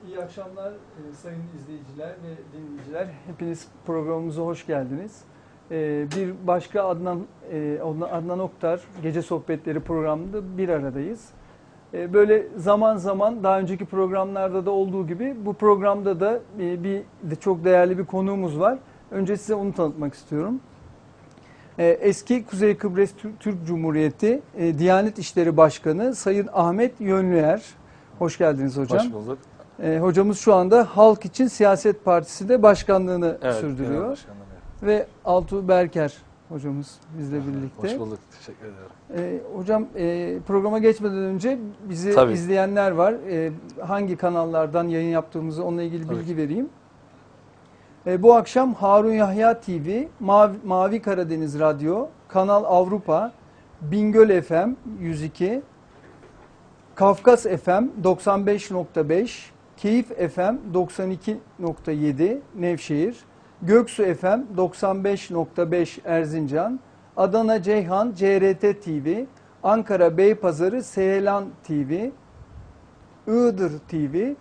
İyi akşamlar sayın izleyiciler ve dinleyiciler. Hepiniz programımıza hoş geldiniz. Bir başka Adnan Oktar Gece Sohbetleri programında bir aradayız. Böyle zaman zaman daha önceki programlarda da olduğu gibi bu programda da çok değerli bir konuğumuz var. Önce size onu tanıtmak istiyorum. Eski Kuzey Kıbrıs Türk Cumhuriyeti Diyanet İşleri Başkanı Sayın Ahmet Yönlüer. Hoş geldiniz hocam. Hoş bulduk. Hocamız şu anda Halk İçin Siyaset Partisi'de başkanlığını sürdürüyor. Ve Altuğ Berker hocamız bizle birlikte. Hoş bulduk. Teşekkür ederim. Hocam programa geçmeden önce bizi izleyenler var. Hangi kanallardan yayın yaptığımızı onunla ilgili bilgi vereyim. Bu akşam Harun Yahya TV, Mavi Karadeniz Radyo, Kanal Avrupa, Bingöl FM 102, Kafkas FM 95.5, Keyif FM 92.7 Nevşehir, Göksu FM 95.5 Erzincan, Adana Ceyhan CRT TV, Ankara Beypazarı Seylan TV, Iğdır TV,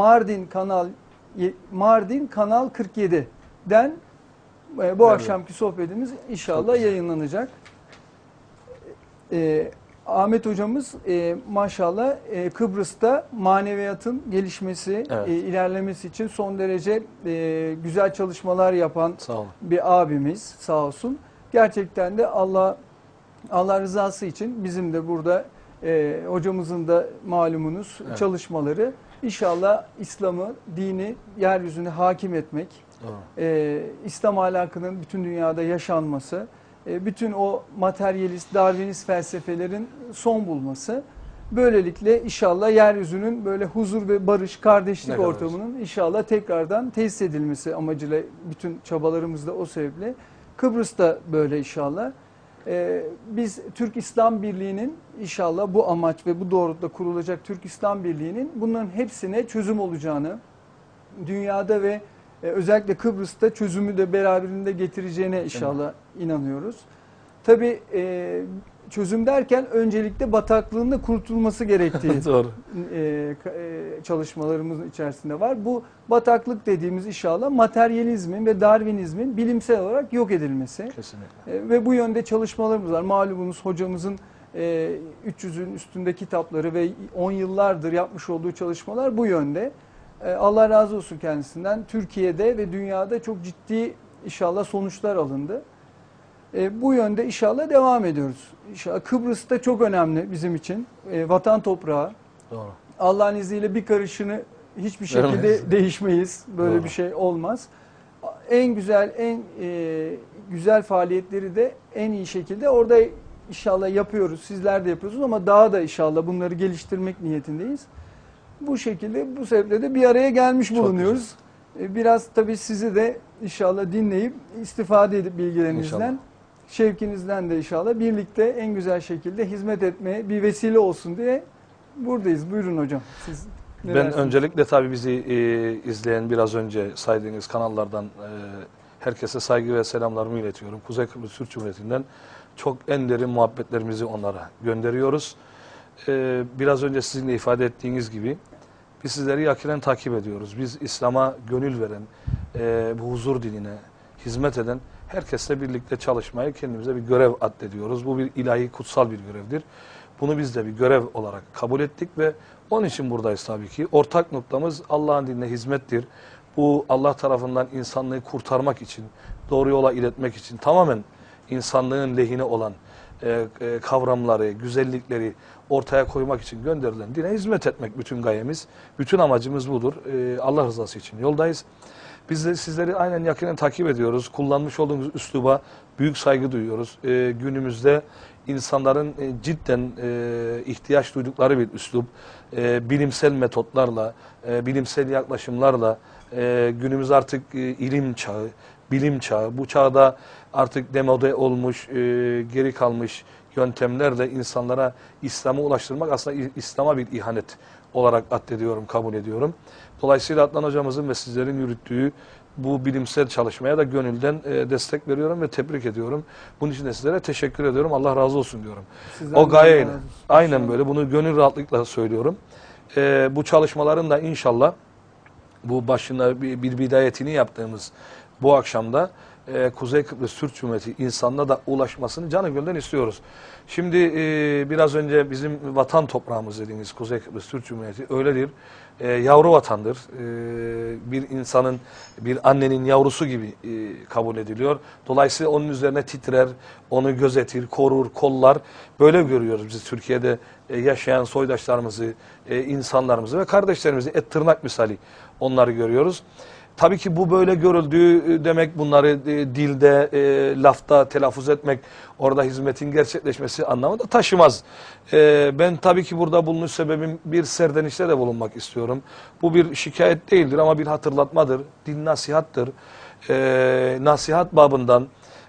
Mardin Kanal 47'den bu akşamki sohbetimiz inşallah yayınlanacak. Ahmet hocamız maşallah Kıbrıs'ta maneviyatın gelişmesi, ilerlemesi için son derece güzel çalışmalar yapan bir abimiz sağ olsun. Gerçekten de Allah rızası için bizim de burada hocamızın da malumunuz çalışmaları inşallah İslam'ı, dini yeryüzüne hakim etmek, İslam ahlakının bütün dünyada yaşanması, bütün o materyalist, Darwinist felsefelerin son bulması, böylelikle inşallah yeryüzünün böyle huzur ve barış, kardeşlik ortamının inşallah tekrardan tesis edilmesi amacıyla bütün çabalarımız da o sebeple. Kıbrıs'ta böyle inşallah. Biz Türk İslam Birliği'nin inşallah bu amaç ve bu doğrultuda kurulacak Türk İslam Birliği'nin bunların hepsine çözüm olacağını, dünyada ve özellikle Kıbrıs'ta çözümü de beraberinde getireceğine inşallah inanıyoruz. Tabii çözüm derken öncelikle bataklığın da kurtulması gerektiği çalışmalarımızın içerisinde var. Bu bataklık dediğimiz inşallah materyalizmin ve Darwinizmin bilimsel olarak yok edilmesi. Kesinlikle. Ve bu yönde çalışmalarımız var. Malumunuz hocamızın 300'ün üstünde kitapları ve 10 yıllardır yapmış olduğu çalışmalar bu yönde. Allah razı olsun kendisinden. Türkiye'de ve dünyada çok ciddi inşallah sonuçlar alındı. Bu yönde inşallah devam ediyoruz. İnşallah Kıbrıs'ta çok önemli bizim için. Vatan toprağı. Doğru. Allah'ın izniyle bir karışını hiçbir şekilde değişmeyiz. Böyle bir şey olmaz. En güzel faaliyetleri de en iyi şekilde orada inşallah yapıyoruz. Sizler de yapıyorsunuz ama daha da inşallah bunları geliştirmek niyetindeyiz. Bu şekilde, bu sebeple de bir araya gelmiş bulunuyoruz. Biraz tabii sizi de inşallah dinleyip, istifade edip bilgilerinizden, şevkinizden de inşallah birlikte en güzel şekilde hizmet etmeye bir vesile olsun diye buradayız. Buyurun hocam. Siz ben öncelikle tabii bizi izleyen biraz önce saydığınız kanallardan herkese saygı ve selamlarımı iletiyorum. Kuzey Kıbrıs Türk Cumhuriyeti'nden çok en derin muhabbetlerimizi onlara gönderiyoruz. Biraz önce sizin de ifade ettiğiniz gibi biz sizleri yakinen takip ediyoruz. Biz İslam'a gönül veren, bu huzur dinine hizmet eden herkesle birlikte çalışmayı kendimize bir görev addediyoruz. Bu bir ilahi, kutsal bir görevdir. Bunu biz de bir görev olarak kabul ettik ve onun için buradayız tabii ki. Ortak noktamız Allah'ın dinine hizmettir. Bu Allah tarafından insanlığı kurtarmak için, doğru yola iletmek için tamamen insanlığın lehine olan kavramları, güzellikleri ortaya koymak için gönderilen dine hizmet etmek bütün gayemiz, bütün amacımız budur. Allah rızası için yoldayız. Biz de sizleri aynen yakinen takip ediyoruz. Kullanmış olduğunuz üsluba büyük saygı duyuyoruz. Günümüzde insanların cidden ihtiyaç duydukları bir üslup, bilimsel metotlarla, bilimsel yaklaşımlarla, günümüz artık ilim çağı, bilim çağı, bu çağda artık demode olmuş, geri kalmış yöntemlerle insanlara İslam'ı ulaştırmak aslında İslam'a bir ihanet olarak addediyorum, kabul ediyorum. Dolayısıyla Adnan hocamızın ve sizlerin yürüttüğü bu bilimsel çalışmaya da gönülden destek veriyorum ve tebrik ediyorum. Bunun için de sizlere teşekkür ediyorum. Allah razı olsun diyorum. Sizden o gayeyle. Aynen böyle. Bunu gönül rahatlıkla söylüyorum. Bu çalışmaların da inşallah bu başına bir bidayetini yaptığımız bu akşamda Kuzey Kıbrıs Türk Cumhuriyeti insanına da ulaşmasını canı gönülden istiyoruz. Şimdi biraz önce bizim vatan toprağımız dediğimiz Kuzey Kıbrıs Türk Cumhuriyeti öyledir. Yavru vatandır. Bir insanın, bir annenin yavrusu gibi kabul ediliyor. Dolayısıyla onun üzerine titrer, onu gözetir, korur, kollar. Böyle görüyoruz biz Türkiye'de yaşayan soydaşlarımızı, insanlarımızı ve kardeşlerimizi et tırnak misali onları görüyoruz. Tabii ki bu böyle görüldüğü demek bunları dilde, lafta telaffuz etmek, orada hizmetin gerçekleşmesi anlamında taşımaz. Ben tabii ki burada bulunuş sebebim bir serdenişte de bulunmak istiyorum. Bu bir şikayet değildir ama bir hatırlatmadır, din nasihattır. Nasihat babından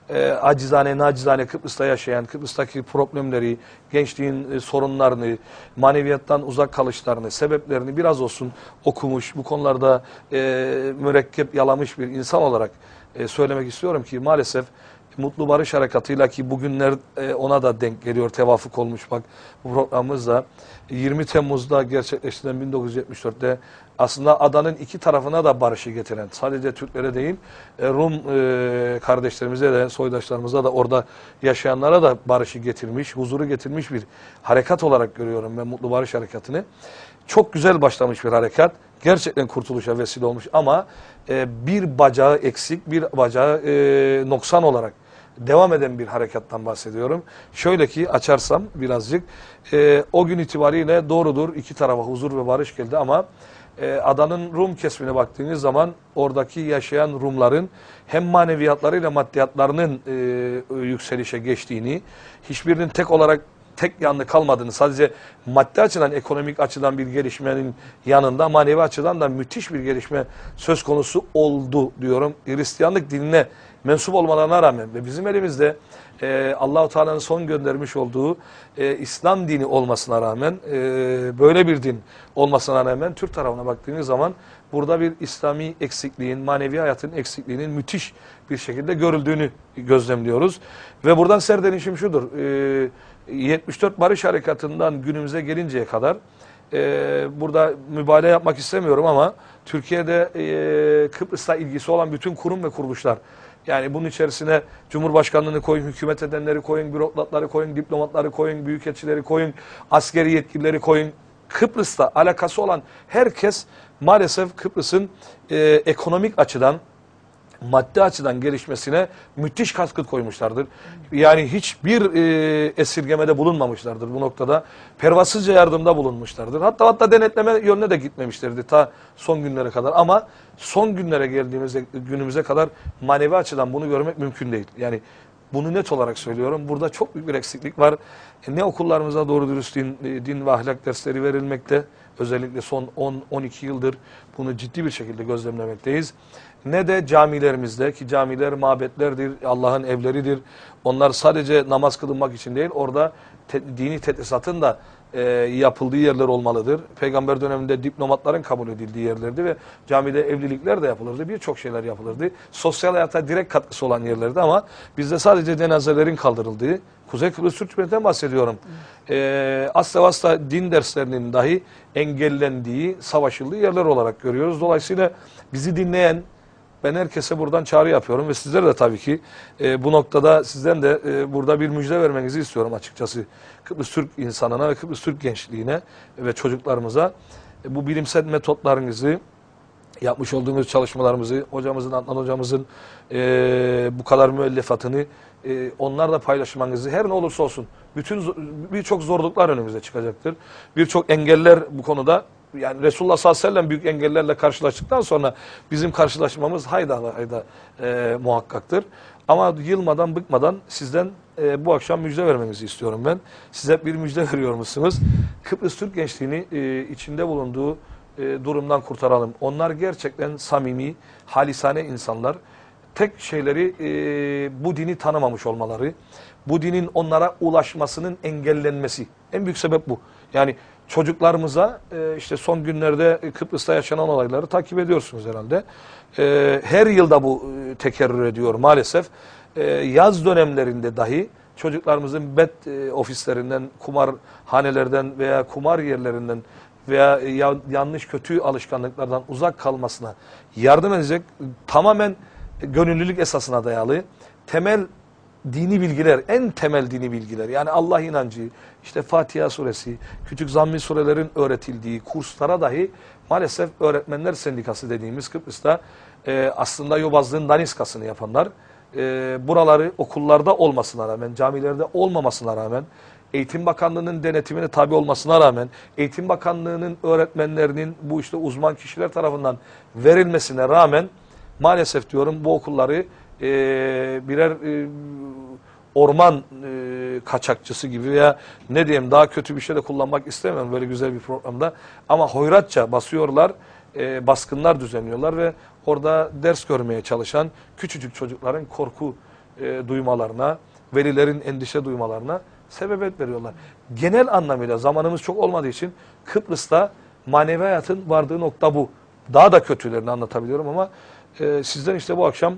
nacizane Kıbrıs'ta yaşayan, Kıbrıs'taki problemleri, gençliğin sorunlarını, maneviyattan uzak kalışlarını, sebeplerini biraz olsun okumuş, bu konularda mürekkep yalamış bir insan olarak söylemek istiyorum ki maalesef Mutlu Barış Harekatı'yla ki bugünler ona da denk geliyor, tevafuk olmuş bak bu programımızda 20 Temmuz'da gerçekleştirilen 1974'te aslında adanın iki tarafına da barışı getiren, sadece Türklere değil Rum kardeşlerimize de soydaşlarımıza da orada yaşayanlara da barışı getirmiş, huzuru getirmiş bir harekat olarak görüyorum ben Mutlu Barış Harekatı'nı. Çok güzel başlamış bir harekat. Gerçekten kurtuluşa vesile olmuş ama bir bacağı eksik, bir bacağı noksan olarak devam eden bir harekattan bahsediyorum. Şöyle ki açarsam birazcık o gün itibariyle doğrudur iki tarafa huzur ve barış geldi ama adanın Rum kesimine baktığınız zaman oradaki yaşayan Rumların hem maneviyatlarıyla maddiyatlarının yükselişe geçtiğini, hiçbirinin tek yanlı kalmadığını, sadece maddi açıdan, ekonomik açıdan bir gelişmenin yanında manevi açıdan da müthiş bir gelişme söz konusu oldu diyorum. Hristiyanlık dinine mensup olmalarına rağmen ve bizim elimizde Allah-u Teala'nın son göndermiş olduğu İslam dini olmasına rağmen, böyle bir din olmasına rağmen Türk tarafına baktığınız zaman burada bir İslami eksikliğin, manevi hayatın eksikliğinin müthiş bir şekilde görüldüğünü gözlemliyoruz. Ve buradan serdenişim şudur, 74 Barış Harekatı'ndan günümüze gelinceye kadar burada mübalağa yapmak istemiyorum ama Türkiye'de Kıbrıs'la ilgisi olan bütün kurum ve kuruluşlar, yani bunun içerisine Cumhurbaşkanlığını koyun, hükümet edenleri koyun, bürokratları koyun, diplomatları koyun, büyükelçileri koyun, askeri yetkilileri koyun, Kıbrıs'ta alakası olan herkes maalesef Kıbrıs'ın ekonomik açıdan, maddi açıdan gelişmesine müthiş katkı koymuşlardır. Yani hiçbir esirgemede bulunmamışlardır bu noktada. Pervasızca yardımda bulunmuşlardır. Hatta denetleme yönüne de gitmemişlerdi ta son günlere kadar. Ama son günlere geldiğimizde günümüze kadar manevi açıdan bunu görmek mümkün değil. Yani bunu net olarak söylüyorum. Burada çok büyük bir eksiklik var. Ne okullarımıza doğru dürüst din ve ahlak dersleri verilmekte. Özellikle son 10-12 yıldır bunu ciddi bir şekilde gözlemlemekteyiz. Ne de camilerimizde, ki camiler mabetlerdir, Allah'ın evleridir. Onlar sadece namaz kılınmak için değil, orada dini tedrisatın da yapıldığı yerler olmalıdır. Peygamber döneminde diplomatların kabul edildiği yerlerdi ve camide evlilikler de yapılırdı. Birçok şeyler yapılırdı. Sosyal hayata direkt katkısı olan yerlerdi ama bizde sadece cenazelerin kaldırıldığı, Kuzey Kıbrıs Türk Cumhuriyeti'nden bahsediyorum. Asla din derslerinin dahi engellendiği, savaşıldığı yerler olarak görüyoruz. Dolayısıyla bizi dinleyen, ben herkese buradan çağrı yapıyorum ve sizlere de tabii ki bu noktada sizden de burada bir müjde vermenizi istiyorum açıkçası. Kıbrıs Türk insanına ve Kıbrıs Türk gençliğine ve çocuklarımıza bu bilimsel metotlarınızı, yapmış olduğumuz çalışmalarımızı, hocamızın, Adnan hocamızın bu kadar müellefatını onlarla paylaşmanızı, her ne olursa olsun birçok zorluklar önümüze çıkacaktır. Birçok engeller bu konuda, yani Resulullah sallallahu aleyhi ve sellem büyük engellerle karşılaştıktan sonra bizim karşılaşmamız hayda muhakkaktır. Ama yılmadan, bıkmadan sizden bu akşam müjde vermenizi istiyorum ben. Size bir müjde veriyor musunuz? Kıbrıs Türk gençliğini içinde bulunduğu durumdan kurtaralım. Onlar gerçekten samimi, halisane insanlar. Tek şeyleri bu dini tanımamış olmaları, bu dinin onlara ulaşmasının engellenmesi. En büyük sebep bu. Yani çocuklarımıza işte son günlerde Kıbrıs'ta yaşanan olayları takip ediyorsunuz herhalde. Her yılda bu tekerrür ediyor maalesef. Yaz dönemlerinde dahi çocuklarımızın bet ofislerinden, kumarhanelerden veya kumar yerlerinden veya yanlış kötü alışkanlıklardan uzak kalmasına yardım edecek, tamamen gönüllülük esasına dayalı temel dini bilgiler, en temel dini bilgiler, yani Allah inancı, işte Fatiha suresi, küçük zammi surelerin öğretildiği kurslara dahi maalesef Öğretmenler Sendikası dediğimiz Kıbrıs'ta aslında yobazlığın daniskasını yapanlar, buraları okullarda olmasına rağmen, camilerde olmamasına rağmen, Eğitim Bakanlığı'nın denetimine tabi olmasına rağmen, Eğitim Bakanlığı'nın öğretmenlerinin bu işte uzman kişiler tarafından verilmesine rağmen maalesef diyorum bu okulları birer orman kaçakçısı gibi veya ne diyeyim daha kötü bir şey de kullanmak istemiyorum böyle güzel bir programda. Ama hoyratça basıyorlar, baskınlar düzenliyorlar ve orada ders görmeye çalışan küçücük çocukların korku duymalarına, velilerin endişe duymalarına sebebiyet veriyorlar. Genel anlamıyla zamanımız çok olmadığı için Kıbrıs'ta manevi hayatın vardığı nokta bu. Daha da kötülerini anlatabiliyorum ama sizden işte bu akşam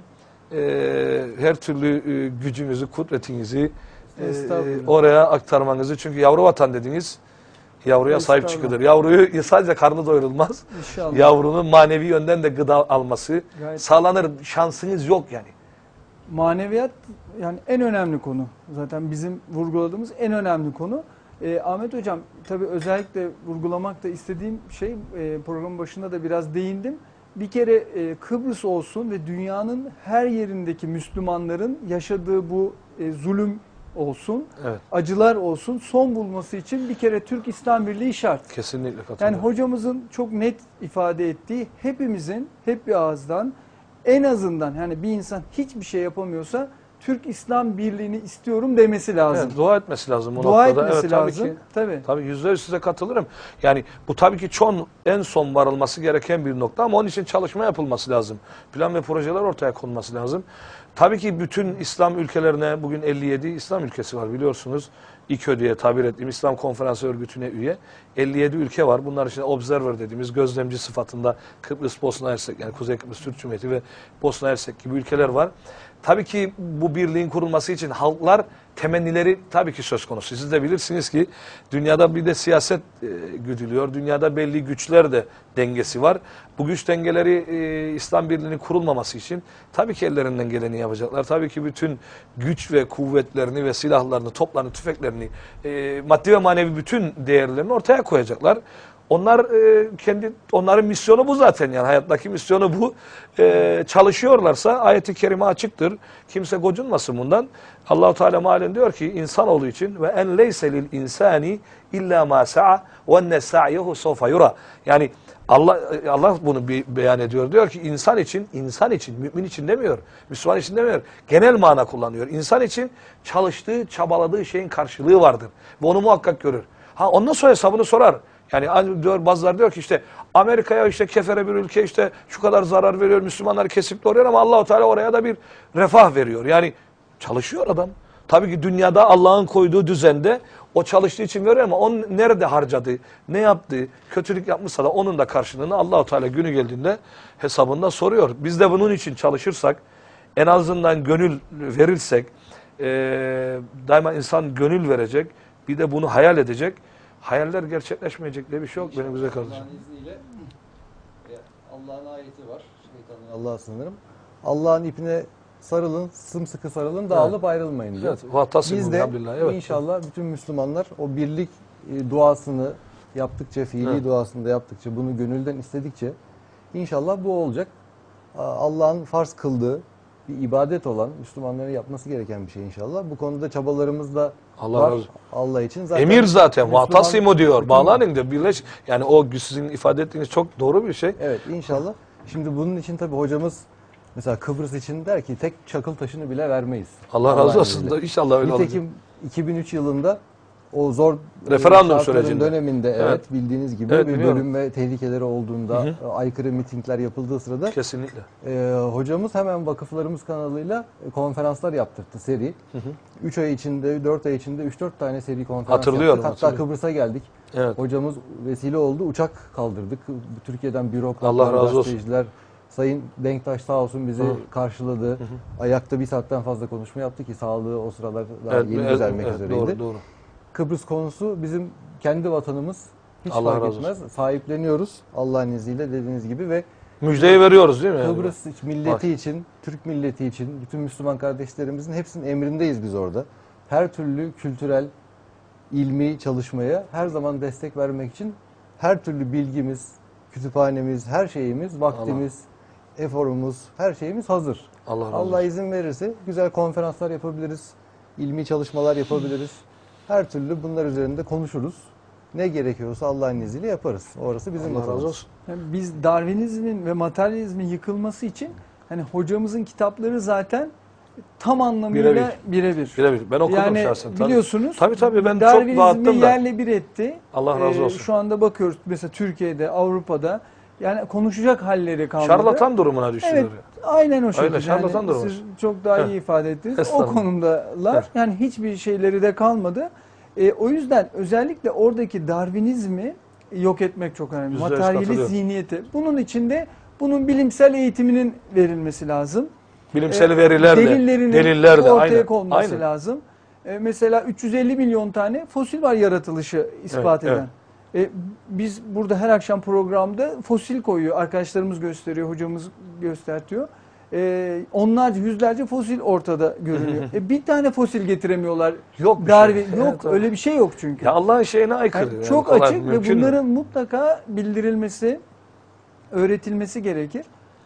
her türlü gücünüzü, kudretinizi oraya aktarmanızı. Çünkü yavru vatan dediniz, yavruya sahip çıkılır. Yavruyu sadece karnı doyurulmaz. İnşallah. Yavrunun manevi yönden de gıda alması sağlanır. Şansınız yok yani. Maneviyat yani en önemli konu. Zaten bizim vurguladığımız en önemli konu. Ahmet Hocam tabii özellikle vurgulamak da istediğim şey programın başında da biraz değindim. Bir kere Kıbrıs olsun ve dünyanın her yerindeki Müslümanların yaşadığı bu zulüm olsun, evet, acılar olsun son bulması için bir kere Türk İslam Birliği şart. Kesinlikle katılıyorum. Yani hocamızın çok net ifade ettiği hepimizin hep bir ağızdan en azından yani bir insan hiçbir şey yapamıyorsa Türk İslam Birliği'ni istiyorum demesi lazım. Evet, dua etmesi lazım bu dua noktada. Etmesi evet, lazım. Tabii %100 size katılırım. Yani bu tabii ki en son varılması gereken bir nokta ama onun için çalışma yapılması lazım. Plan ve projeler ortaya konulması lazım. Tabii ki bütün İslam ülkelerine bugün 57 İslam ülkesi var biliyorsunuz. İKÖ diye tabir ettiğim İslam Konferansı Örgütü'ne üye 57 ülke var. Bunlar içinde observer dediğimiz gözlemci sıfatında Kıbrıs, Bosna Hersek yani Kuzey Kıbrıs Türk Cumhuriyeti ve Bosna Hersek gibi ülkeler var. Tabii ki bu birliğin kurulması için halklar temennileri tabii ki söz konusu. Siz de bilirsiniz ki dünyada bir de siyaset güdülüyor. Dünyada belli güçler de dengesi var. Bu güç dengeleri İslam Birliği'nin kurulmaması için tabii ki ellerinden geleni yapacaklar. Tabii ki bütün güç ve kuvvetlerini ve silahlarını, toplarını, tüfeklerini, maddi ve manevi bütün değerlerini ortaya koyacaklar. Onların misyonu bu zaten yani hayattaki misyonu bu. Çalışıyorlarsa ayet-i kerime açıktır. Kimse gocunmasın bundan. Allah-u Teala mealen diyor ki insanoğlu için ve en leyse lil insani illa ma sa'a ve enne sa'yehu sawfa yura. Yani Allah bunu beyan ediyor. Diyor ki insan için, mümin için demiyor. Müslüman için demiyor. Genel mana kullanıyor. İnsan için çalıştığı, çabaladığı şeyin karşılığı vardır. Ve onu muhakkak görür. Ondan sonra hesabını sorar. Yani diyor, bazıları diyor ki işte Amerika'ya işte kefere bir ülke işte şu kadar zarar veriyor, Müslümanları kesip doğruyor ama Allah-u Teala oraya da bir refah veriyor. Yani çalışıyor adam. Tabii ki dünyada Allah'ın koyduğu düzende o çalıştığı için veriyor ama onu nerede harcadı, ne yaptı, kötülük yapmışsa da onun da karşılığını Allah-u Teala günü geldiğinde hesabında soruyor. Biz de bunun için çalışırsak, en azından gönül verirsek, daima insan gönül verecek, bir de bunu hayal edecek. Hayaller gerçekleşmeyecek diye bir şey yok benim güzel kardeşim. Allah'ın ayeti var. Şeytanın Allah'a sınırım. Allah'ın ipine sarılın, sımsıkı sarılın, dağılıp ayrılmayın diyor. Evet. Biz de inşallah bütün Müslümanlar o birlik duasını yaptıkça, fiili duasını da yaptıkça, bunu gönülden istedikçe inşallah bu olacak. Allah'ın farz kıldığı bir ibadet olan, Müslümanların yapması gereken bir şey inşallah. Bu konuda çabalarımız da var Allah için. Zaten emir zaten. Vatasimu diyor. Bağlanın diyor. Birleş. Yani o sizin ifade ettiğiniz çok doğru bir şey. Evet inşallah. Şimdi bunun için tabii hocamız mesela Kıbrıs için der ki tek çakıl taşını bile vermeyiz. Allah razı olsun da inşallah öyle olacak. Nitekim 2003 yılında o zor referandum sürecinde döneminde evet bildiğiniz gibi bir bölüm ve tehlikeleri olduğunda aykırı mitingler yapıldığı sırada kesinlikle hocamız hemen Vakıflarımız kanalıyla konferanslar yaptırdı seri. 3 ay içinde 4 ay içinde 3-4 tane seri konferans yaptık. Hatta Kıbrıs'a geldik. Evet. Hocamız vesile oldu. Uçak kaldırdık. Türkiye'den bürokratlar, gazeteciler, Sayın Denktaş sağ olsun bizi karşıladı. Ayakta bir saatten fazla konuşma yaptı ki sağlığı o sıralar daha yeni düzelmek üzereydi. Doğru. Kıbrıs konusu bizim kendi vatanımız. Hiç Allah fark razı etmez. Sahipleniyoruz Allah'ın izniyle dediğiniz gibi ve müjdeyi veriyoruz değil mi? Kıbrıs milleti için, Türk milleti için, bütün Müslüman kardeşlerimizin hepsinin emrindeyiz biz orada. Her türlü kültürel, ilmi çalışmaya her zaman destek vermek için her türlü bilgimiz, kütüphanemiz, her şeyimiz, vaktimiz, eforumuz, her şeyimiz hazır. Allah izin verirse güzel konferanslar yapabiliriz, ilmi çalışmalar yapabiliriz. Her türlü bunlar üzerinde konuşuruz. Ne gerekiyorsa Allah'ın izniyle yaparız. Orası bizim vatanımız. Yani biz Darwinizmin ve materyalizmin yıkılması için hani hocamızın kitapları zaten tam anlamıyla birebir. Ben okudum yani şahsen. Biliyorsunuz. Tabii ben çok Darwinizmi dağıttım da. yerle bir etti. Allah razı olsun. Şu anda bakıyoruz mesela Türkiye'de, Avrupa'da yani konuşacak halleri kalmadı. Şarlatan durumuna düştüler. Evet, aynen o şekilde. Öyle şarlatan durumu. Siz çok daha iyi ifade ettiniz. O konumdalar. Yani hiçbir şeyleri de kalmadı. O yüzden özellikle oradaki Darwinizmi yok etmek çok önemli. Materyalist zihniyeti. Bunun içinde bunun bilimsel eğitiminin verilmesi lazım. Bilimsel verilerle, delillerle ortaya konması lazım. Mesela 350 milyon tane fosil var yaratılışı ispat eden. Biz burada her akşam programda fosil koyuyor. Arkadaşlarımız gösteriyor, hocamız göstertiyor. Onlarca, yüzlerce fosil ortada görünüyor. Bir tane fosil getiremiyorlar. Yok Darwin yok. Öyle bir şey yok çünkü. Ya Allah'ın şeyine aykırı. Yani çok açık ve bunların mutlaka bildirilmesi, öğretilmesi gerekir.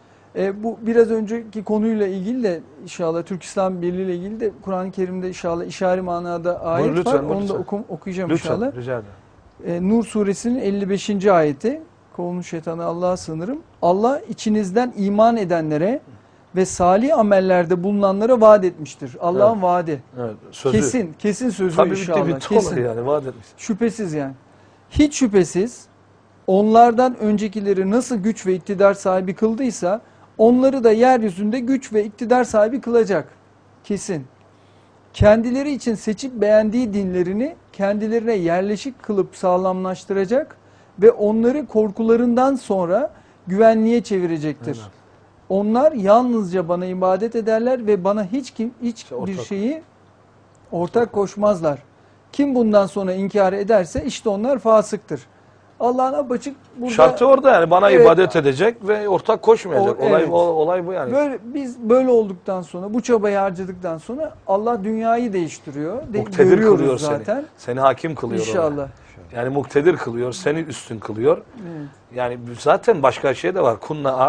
Bu biraz önceki konuyla ilgili de inşallah Türk İslam Birliği ile ilgili de Kur'an-ı Kerim'de inşallah işari manada ayet var. Onu da okuyacağım inşallah. Rica ederim. Nur suresinin 55. ayeti. Kovulmuş şeytanı Allah'a sığınırım. Allah içinizden iman edenlere ve salih amellerde bulunanlara vaat etmiştir. Allah'ın vaadi. Evet, sözü. Kesin sözü tabii inşallah. Kesin. Yani vaat etmiş. Şüphesiz yani. Hiç şüphesiz onlardan öncekileri nasıl güç ve iktidar sahibi kıldıysa onları da yeryüzünde güç ve iktidar sahibi kılacak. Kesin. Kendileri için seçip beğendiği dinlerini kendilerine yerleşik kılıp sağlamlaştıracak ve onları korkularından sonra güvenliğe çevirecektir. Evet. Onlar yalnızca bana ibadet ederler ve bana hiçbir şeyi ortak koşmazlar. Kim bundan sonra inkar ederse işte onlar fasıktır. Allah'ın apaçık burada... Şartı orada yani bana ibadet edecek ve ortak koşmayacak. Olay bu yani. Biz böyle olduktan sonra, bu çabayı harcadıktan sonra Allah dünyayı değiştiriyor. Muktedir kılıyor zaten. Seni hakim kılıyor. İnşallah. Yani muktedir kılıyor, seni üstün kılıyor. Evet. Yani zaten başka şey de var. Kunna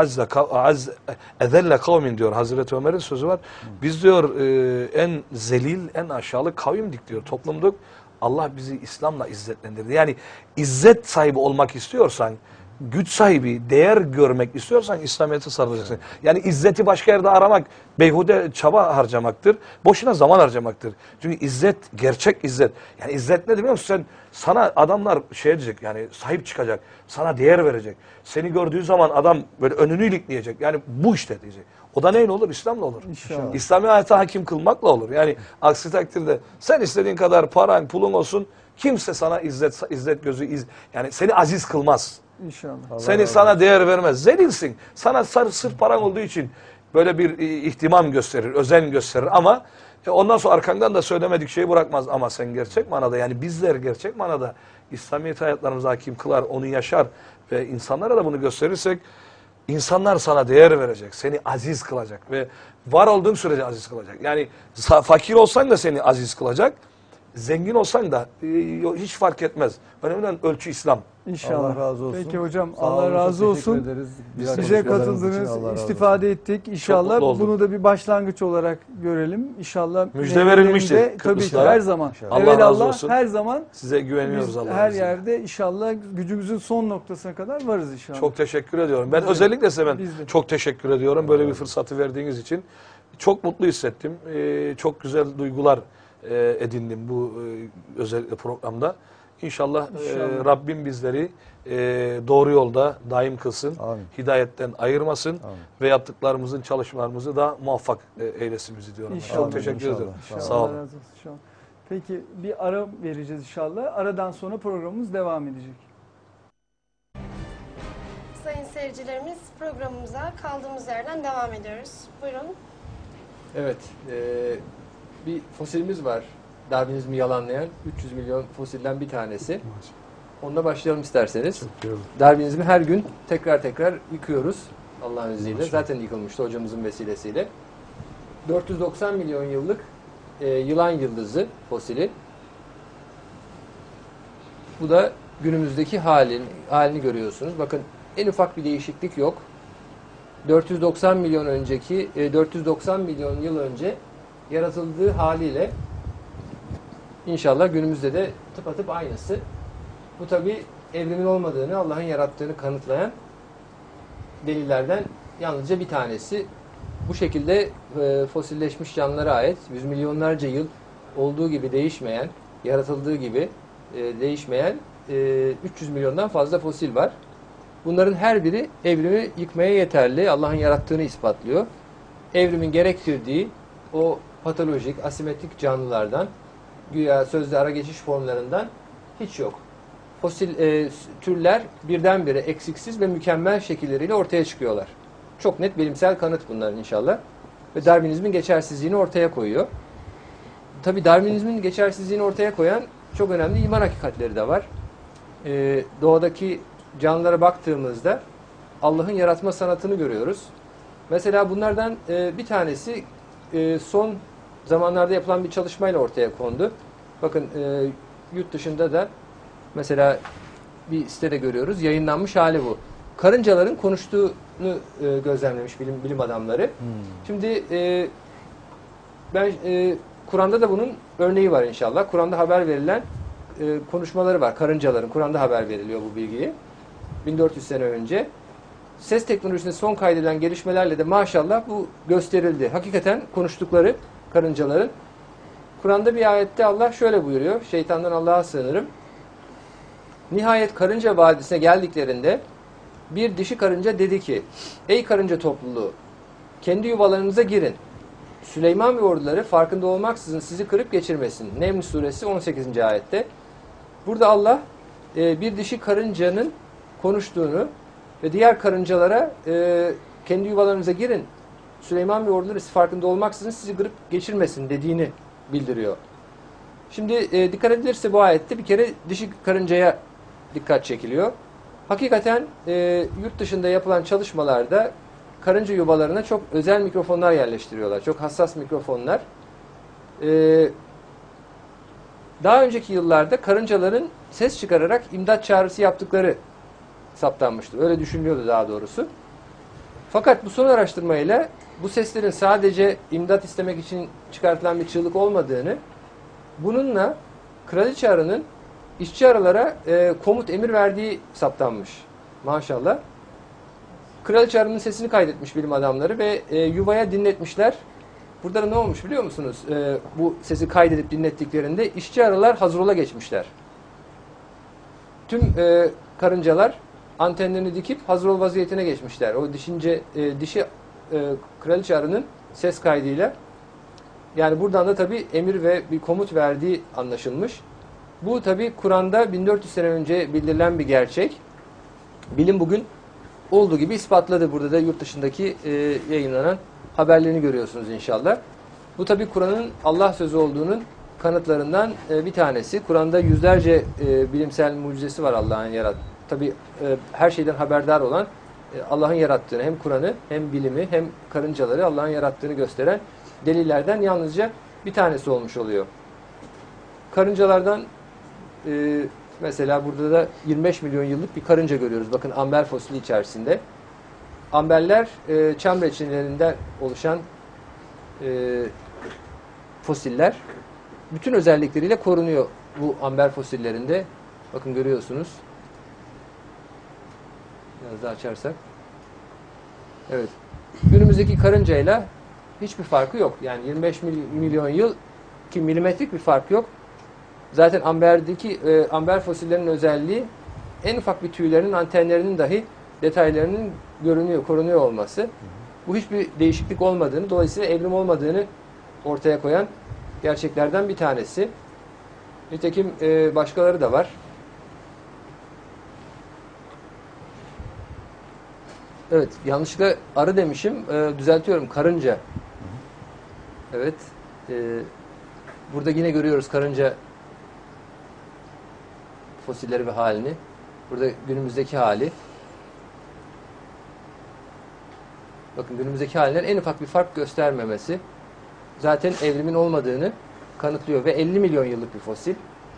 ezelle kavmin diyor. Hazreti Ömer'in sözü var. Biz diyor en zelil, en aşağılık kavimdik diyor. Toplumduk. Allah bizi İslam'la izzetlendirdi. Yani izzet sahibi olmak istiyorsan, güç sahibi, değer görmek istiyorsan İslamiyet'e sarılacaksın. Yani izzeti başka yerde aramak, beyhude çaba harcamaktır. Boşuna zaman harcamaktır. Çünkü izzet, gerçek izzet. Yani izzet ne biliyor musun? Sana adamlar şey edecek, yani sahip çıkacak, sana değer verecek. Seni gördüğü zaman adam böyle önünü ilikleyecek. Yani bu işte diyecek. O da neyle olur? İslam'la olur. İnşallah. İslami hayata hakim kılmakla olur. Yani aksi takdirde sen istediğin kadar paran, pulun olsun, kimse sana izzet gözü, yani seni aziz kılmaz. İnşallah. Seni sana değer vermez. Zelilsin. Sana sırf paran olduğu için böyle bir ihtimam gösterir, özen gösterir ama ondan sonra arkandan da söylemedik şeyi bırakmaz. Ama sen gerçek manada, yani bizler gerçek manada İslamiyet hayatlarımıza hakim kılar, onu yaşar ve insanlara da bunu gösterirsek insanlar sana değer verecek, seni aziz kılacak ve var olduğun sürece aziz kılacak. Yani fakir olsan da seni aziz kılacak, zengin olsan da hiç fark etmez. Önemli olan ölçü İslam. İnşallah. Allah razı olsun. Peki hocam, Allah razı olsun. Bize katıldınız, istifade ettik. İnşallah bunu da bir başlangıç olarak görelim. İnşallah müjde verilmiştir. Tabii ki her zaman. Allah razı olsun. Her zaman. Size güveniyoruz Allah'a. Her yerde inşallah gücümüzün son noktasına kadar varız inşallah. Çok teşekkür ediyorum. Ben özellikle size çok teşekkür ediyorum. Böyle bir fırsatı verdiğiniz için. Çok mutlu hissettim. Çok güzel duygular edindim bu özel programda. İnşallah Rabbim bizleri doğru yolda daim kılsın. Amin. Hidayetten ayırmasın. Amin. Ve yaptıklarımızın, çalışmalarımızı da muvaffak eylesin bizi diyorum. İnşallah. Çok teşekkür ederim. Sağ olun. Peki bir ara vereceğiz inşallah. Aradan sonra programımız devam edecek. Sayın seyircilerimiz, programımıza kaldığımız yerden devam ediyoruz. Buyurun. Evet. Bir fosilimiz var. Darwinizmi yalanlayan 300 milyon fosilden bir tanesi. Onunla başlayalım isterseniz. Darwinizmi her gün tekrar yıkıyoruz Allah'ın izniyle. Zaten yıkılmıştı hocamızın vesilesiyle. 490 milyon yıllık yılan yıldızı fosili. Bu da günümüzdeki halini görüyorsunuz. Bakın en ufak bir değişiklik yok. 490 milyon yıl önce yaratıldığı haliyle inşallah günümüzde de tıpatıp aynısı. Bu tabi evrimin olmadığını, Allah'ın yarattığını kanıtlayan delillerden yalnızca bir tanesi. Bu şekilde fosilleşmiş canlılara ait yüz milyonlarca yıl olduğu gibi değişmeyen, yaratıldığı gibi değişmeyen 300 milyondan fazla fosil var. Bunların her biri evrimi yıkmaya yeterli. Allah'ın yarattığını ispatlıyor. Evrimin gerektirdiği o patolojik, asimetrik canlılardan, güya sözde ara geçiş formlarından hiç yok. Fosil türler birdenbire eksiksiz ve mükemmel şekilleriyle ortaya çıkıyorlar. Çok net bilimsel kanıt bunların inşallah. Ve Darwinizmin geçersizliğini ortaya koyuyor. Tabii Darwinizmin geçersizliğini ortaya koyan çok önemli iman hakikatleri de var. Doğadaki canlılara baktığımızda Allah'ın yaratma sanatını görüyoruz. Mesela bunlardan bir tanesi son zamanlarda yapılan bir çalışmayla ortaya kondu. Bakın yurt dışında da mesela bir sitede görüyoruz. Yayınlanmış hali bu. Karıncaların konuştuğunu gözlemlemiş bilim adamları. Şimdi ben Kur'an'da da bunun örneği var inşallah. Kur'an'da haber verilen konuşmaları var. Karıncaların. Kur'an'da haber veriliyor bu bilgiyi. 1400 sene önce. Ses teknolojisinde son kaydedilen gelişmelerle de maşallah bu gösterildi. Hakikaten konuştukları karıncaların. Kur'an'da bir ayette Allah şöyle buyuruyor. Şeytandan Allah'a sığınırım. Nihayet karınca vadisine geldiklerinde bir dişi karınca dedi ki: ey karınca topluluğu, kendi yuvalarınıza girin. Süleyman ve orduları farkında olmaksızın sizi kırıp geçirmesin. Neml suresi 18. ayette. Burada Allah bir dişi karıncanın konuştuğunu ve diğer karıncalara kendi yuvalarınıza girin. Süleyman ve orduları farkında olmaksızın sizi kırıp geçirmesin dediğini bildiriyor. Şimdi dikkat edilirse bu ayette bir kere dişi karıncaya dikkat çekiliyor. Hakikaten yurt dışında yapılan çalışmalarda karınca yuvalarına çok özel mikrofonlar yerleştiriyorlar. Çok hassas mikrofonlar. Daha önceki yıllarda karıncaların ses çıkararak imdat çağrısı yaptıkları saptanmıştır. Öyle düşünülüyordu daha doğrusu. Fakat bu son araştırmayla bu seslerin sadece imdat istemek için çıkartılan bir çığlık olmadığını, bununla kraliçe arının işçi arılara komut emir verdiği saptanmış. Maşallah. Kraliçe arının sesini kaydetmiş bilim adamları ve yuvaya dinletmişler. Burada da ne olmuş biliyor musunuz? Bu sesi kaydedip dinlettiklerinde işçi arılar hazrola geçmişler. Tüm karıncalar antenlerini dikip hazrol vaziyetine geçmişler. O dişi kraliçe arının ses kaydıyla. Yani buradan da tabii emir ve bir komut verdiği anlaşılmış. Bu tabii Kur'an'da 1400 sene önce bildirilen bir gerçek. Bilim bugün olduğu gibi ispatladı. Burada da yurt dışındaki yayınlanan haberlerini görüyorsunuz inşallah. Bu tabii Kur'an'ın Allah sözü olduğunun kanıtlarından bir tanesi. Kur'an'da yüzlerce bilimsel mucizesi var Allah'ın yarattığı. Tabii her şeyden haberdar olan Allah'ın yarattığını, hem Kur'an'ı hem bilimi hem karıncaları Allah'ın yarattığını gösteren delillerden yalnızca bir tanesi olmuş oluyor. Karıncalardan mesela burada da 25 milyon yıllık bir karınca görüyoruz. Bakın amber fosili içerisinde. Amberler çam reçinlerinden oluşan fosiller. Bütün özellikleriyle korunuyor bu amber fosillerinde. Bakın görüyorsunuz. Biraz daha açarsak. Evet. Günümüzdeki karıncayla hiçbir farkı yok. Yani 25 milyon yıl ki milimetrik bir fark yok. Zaten amber fosillerinin özelliği en ufak bir tüylerinin, antenlerinin dahi detaylarının korunuyor olması. Bu hiçbir değişiklik olmadığını, dolayısıyla evrim olmadığını ortaya koyan gerçeklerden bir tanesi. Nitekim başkaları da var. Evet, yanlışlıkla arı demişim. Düzeltiyorum, karınca. Evet. Burada yine görüyoruz karınca fosilleri ve halini. Burada günümüzdeki hali. Bakın günümüzdeki halinden en ufak bir fark göstermemesi zaten evrimin olmadığını kanıtlıyor ve 50 milyon yıllık bir fosil.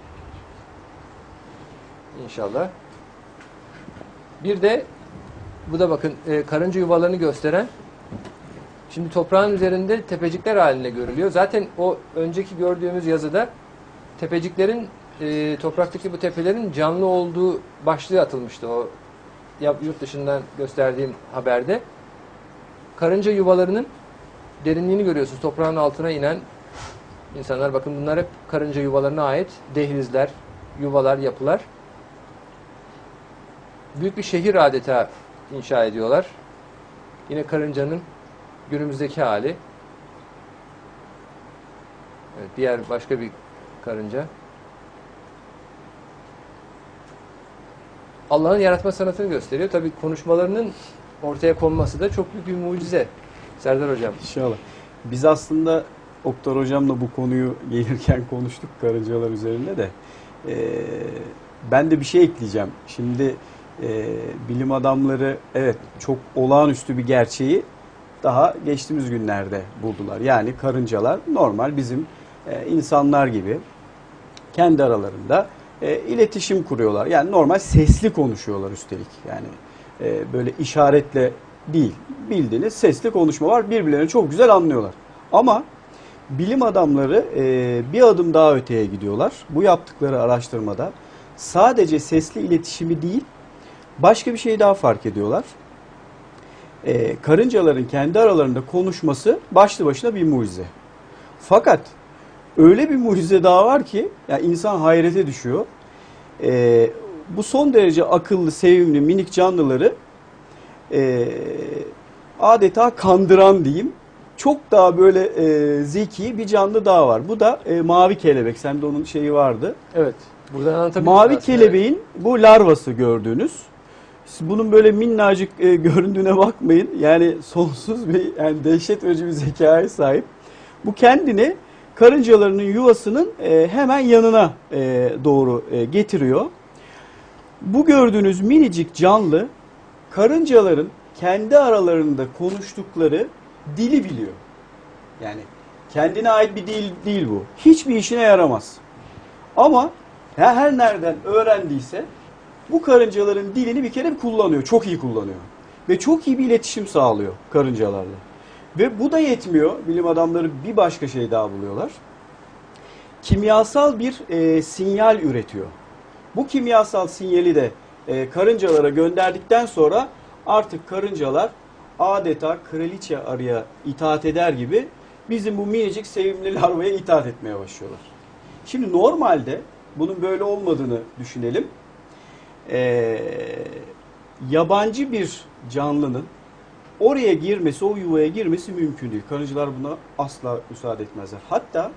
İnşallah. Bir de bu da bakın karınca yuvalarını gösteren, şimdi toprağın üzerinde tepecikler halinde görülüyor. Zaten o önceki gördüğümüz yazıda tepeciklerin, topraktaki bu tepelerin canlı olduğu başlığı atılmıştı o yurt dışından gösterdiğim haberde. Karınca yuvalarının derinliğini görüyorsunuz. Toprağın altına inen insanlar, bakın bunlar hep karınca yuvalarına ait dehlizler, yuvalar, yapılar. Büyük bir şehir adeta inşa ediyorlar. Yine karıncanın günümüzdeki hali. Evet, diğer başka bir karınca. Allah'ın yaratma sanatını gösteriyor. Tabii konuşmalarının ortaya konması da çok büyük bir mucize. Serdar Hocam. İnşallah. Biz aslında Oktar Hocam'la bu konuyu gelirken konuştuk karıncalar üzerinde de. Ben de bir şey ekleyeceğim. Şimdi bilim adamları evet çok olağanüstü bir gerçeği daha geçtiğimiz günlerde buldular. Yani karıncalar normal bizim insanlar gibi kendi aralarında iletişim kuruyorlar. Yani normal sesli konuşuyorlar üstelik. Yani böyle işaretle değil, bildiğiniz sesli konuşma var. Birbirlerini çok güzel anlıyorlar. Ama bilim adamları bir adım daha öteye gidiyorlar. Bu yaptıkları araştırmada sadece sesli iletişimi değil, başka bir şey daha fark ediyorlar. Karıncaların kendi aralarında konuşması başlı başına bir mucize. Fakat öyle bir mucize daha var ki yani insan hayrete düşüyor. Bu son derece akıllı, sevimli, minik canlıları adeta kandıran diyeyim. Çok daha böyle zeki bir canlı daha var. Bu da mavi kelebek. Sende onun şeyi vardı. Evet. Buradan anlatabilirim. Mavi kelebeğin bu larvası gördüğünüz. Bunun böyle minnacık göründüğüne bakmayın. Yani sonsuz bir, yani dehşet verici bir zekaya sahip. Bu kendini karıncalarının yuvasının hemen yanına doğru getiriyor. Bu gördüğünüz minicik canlı karıncaların kendi aralarında konuştukları dili biliyor. Yani kendine ait bir dil değil bu. Hiçbir işine yaramaz. Ama her nereden öğrendiyse bu karıncaların dilini bir kere kullanıyor. Çok iyi kullanıyor. Ve çok iyi bir iletişim sağlıyor karıncalarla. Ve bu da yetmiyor. Bilim adamları bir başka şey daha buluyorlar. Kimyasal bir sinyal üretiyor. Bu kimyasal sinyali de karıncalara gönderdikten sonra artık karıncalar adeta kraliçe arıya itaat eder gibi bizim bu minicik sevimli larvaya itaat etmeye başlıyorlar. Şimdi normalde bunun böyle olmadığını düşünelim. Yabancı bir canlının oraya girmesi, o yuvaya girmesi mümkün değil. Karıncalar buna asla müsaade etmezler. Hatta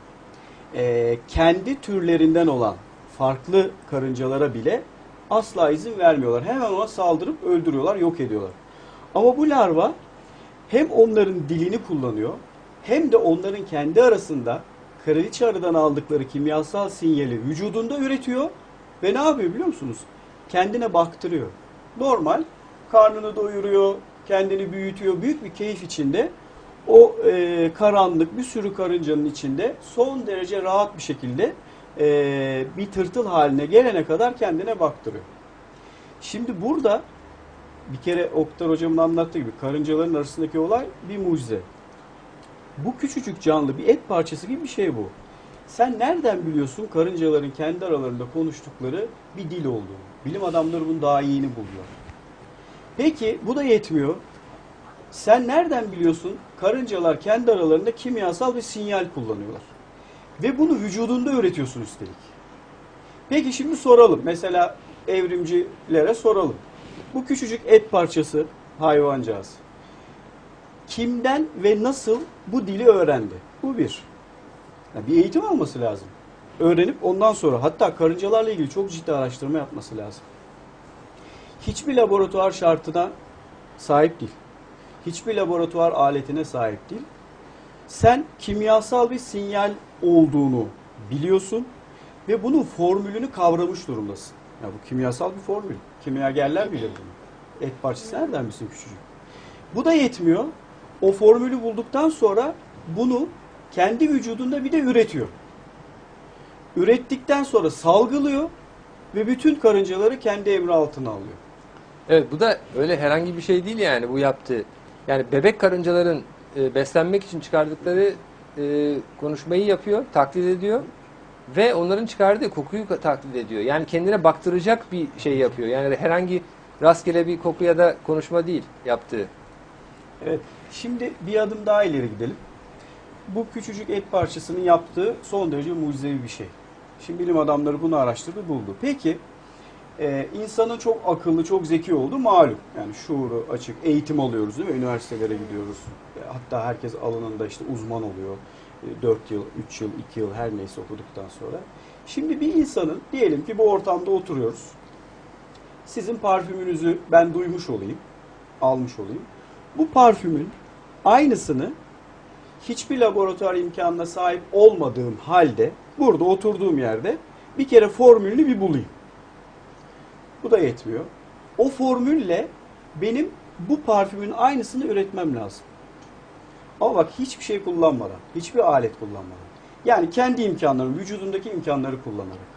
kendi türlerinden olan farklı karıncalara bile asla izin vermiyorlar. Hemen ona saldırıp öldürüyorlar, yok ediyorlar. Ama bu larva hem onların dilini kullanıyor, hem de onların kendi arasında kraliçe arıdan aldıkları kimyasal sinyali vücudunda üretiyor ve ne yapıyor biliyor musunuz? Kendine baktırıyor. Normal karnını doyuruyor, kendini büyütüyor, büyük bir keyif içinde o karanlık bir sürü karıncanın içinde son derece rahat bir şekilde bir tırtıl haline gelene kadar kendine baktırıyor. Şimdi burada bir kere Oktar Hocam'ın anlattığı gibi karıncaların arasındaki olay bir mucize. Bu küçücük canlı bir et parçası gibi bir şey bu. Sen nereden biliyorsun karıncaların kendi aralarında konuştukları bir dil olduğunu? Bilim adamları bunu daha iyini buldular. Peki bu da yetmiyor. Sen nereden biliyorsun karıncalar kendi aralarında kimyasal bir sinyal kullanıyorlar? Ve bunu vücudunda üretiyorsun üstelik. Peki şimdi soralım. Mesela evrimcilere soralım. Bu küçücük et parçası hayvancağız kimden ve nasıl bu dili öğrendi? Bu bir. Yani bir eğitim alması lazım. Öğrenip ondan sonra hatta karıncalarla ilgili çok ciddi araştırma yapması lazım. Hiçbir laboratuvar şartına sahip değil. Hiçbir laboratuvar aletine sahip değil. Sen kimyasal bir sinyal olduğunu biliyorsun ve bunun formülünü kavramış durumdasın. Ya bu kimyasal bir formül. Kimyagerler bilir bunu. Et parçası nereden bilsin küçücük. Bu da yetmiyor. O formülü bulduktan sonra bunu kendi vücudunda bir de üretiyor. Ürettikten sonra salgılıyor ve bütün karıncaları kendi emri altına alıyor. Evet, bu da öyle herhangi bir şey değil yani bu yaptığı. Yani bebek karıncaların beslenmek için çıkardıkları konuşmayı yapıyor, taklit ediyor ve onların çıkardığı kokuyu taklit ediyor. Yani kendine baktıracak bir şey yapıyor. Yani herhangi rastgele bir koku ya da konuşma değil yaptığı. Evet. Şimdi bir adım daha ileri gidelim. Bu küçücük et parçasının yaptığı son derece mucizevi bir şey. Şimdi bilim adamları bunu araştırdı, buldu. Peki insanın çok akıllı, çok zeki olduğu malum. Yani şuuru açık, eğitim alıyoruz değil mi? Üniversitelere gidiyoruz. Hatta herkes alanında işte uzman oluyor. 4 yıl, 3 yıl, 2 yıl her neyse okuduktan sonra. Şimdi bir insanın, diyelim ki bu ortamda oturuyoruz. Sizin parfümünüzü ben duymuş olayım, almış olayım. Bu parfümün aynısını hiçbir laboratuvar imkanına sahip olmadığım halde burada oturduğum yerde bir kere formülünü bir bulayım. Bu da yetmiyor. O formülle benim bu parfümün aynısını üretmem lazım. Ama bak hiçbir şey kullanmadan, hiçbir alet kullanmadan. Yani kendi imkanlarım, vücudumdaki imkanları kullanarak.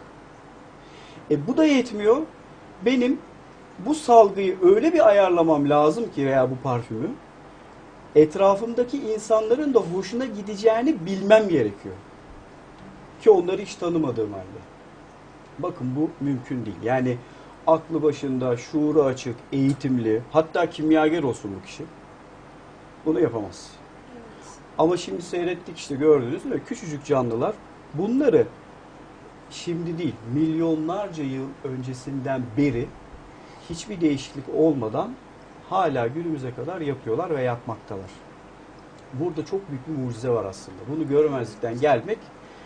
Bu da yetmiyor. Benim bu salgıyı öyle bir ayarlamam lazım ki veya bu parfümü etrafımdaki insanların da hoşuna gideceğini bilmem gerekiyor. Ki onları hiç tanımadığım halde. Bakın bu mümkün değil. Yani aklı başında, şuuru açık, eğitimli, hatta kimyager olsun bu kişi. Bunu yapamaz. Evet. Ama şimdi seyrettik işte gördünüz mü? Küçücük canlılar bunları şimdi değil, milyonlarca yıl öncesinden beri hiçbir değişiklik olmadan hala günümüze kadar yapıyorlar ve yapmaktalar. Burada çok büyük bir mucize var aslında. Bunu görmezlikten gelmek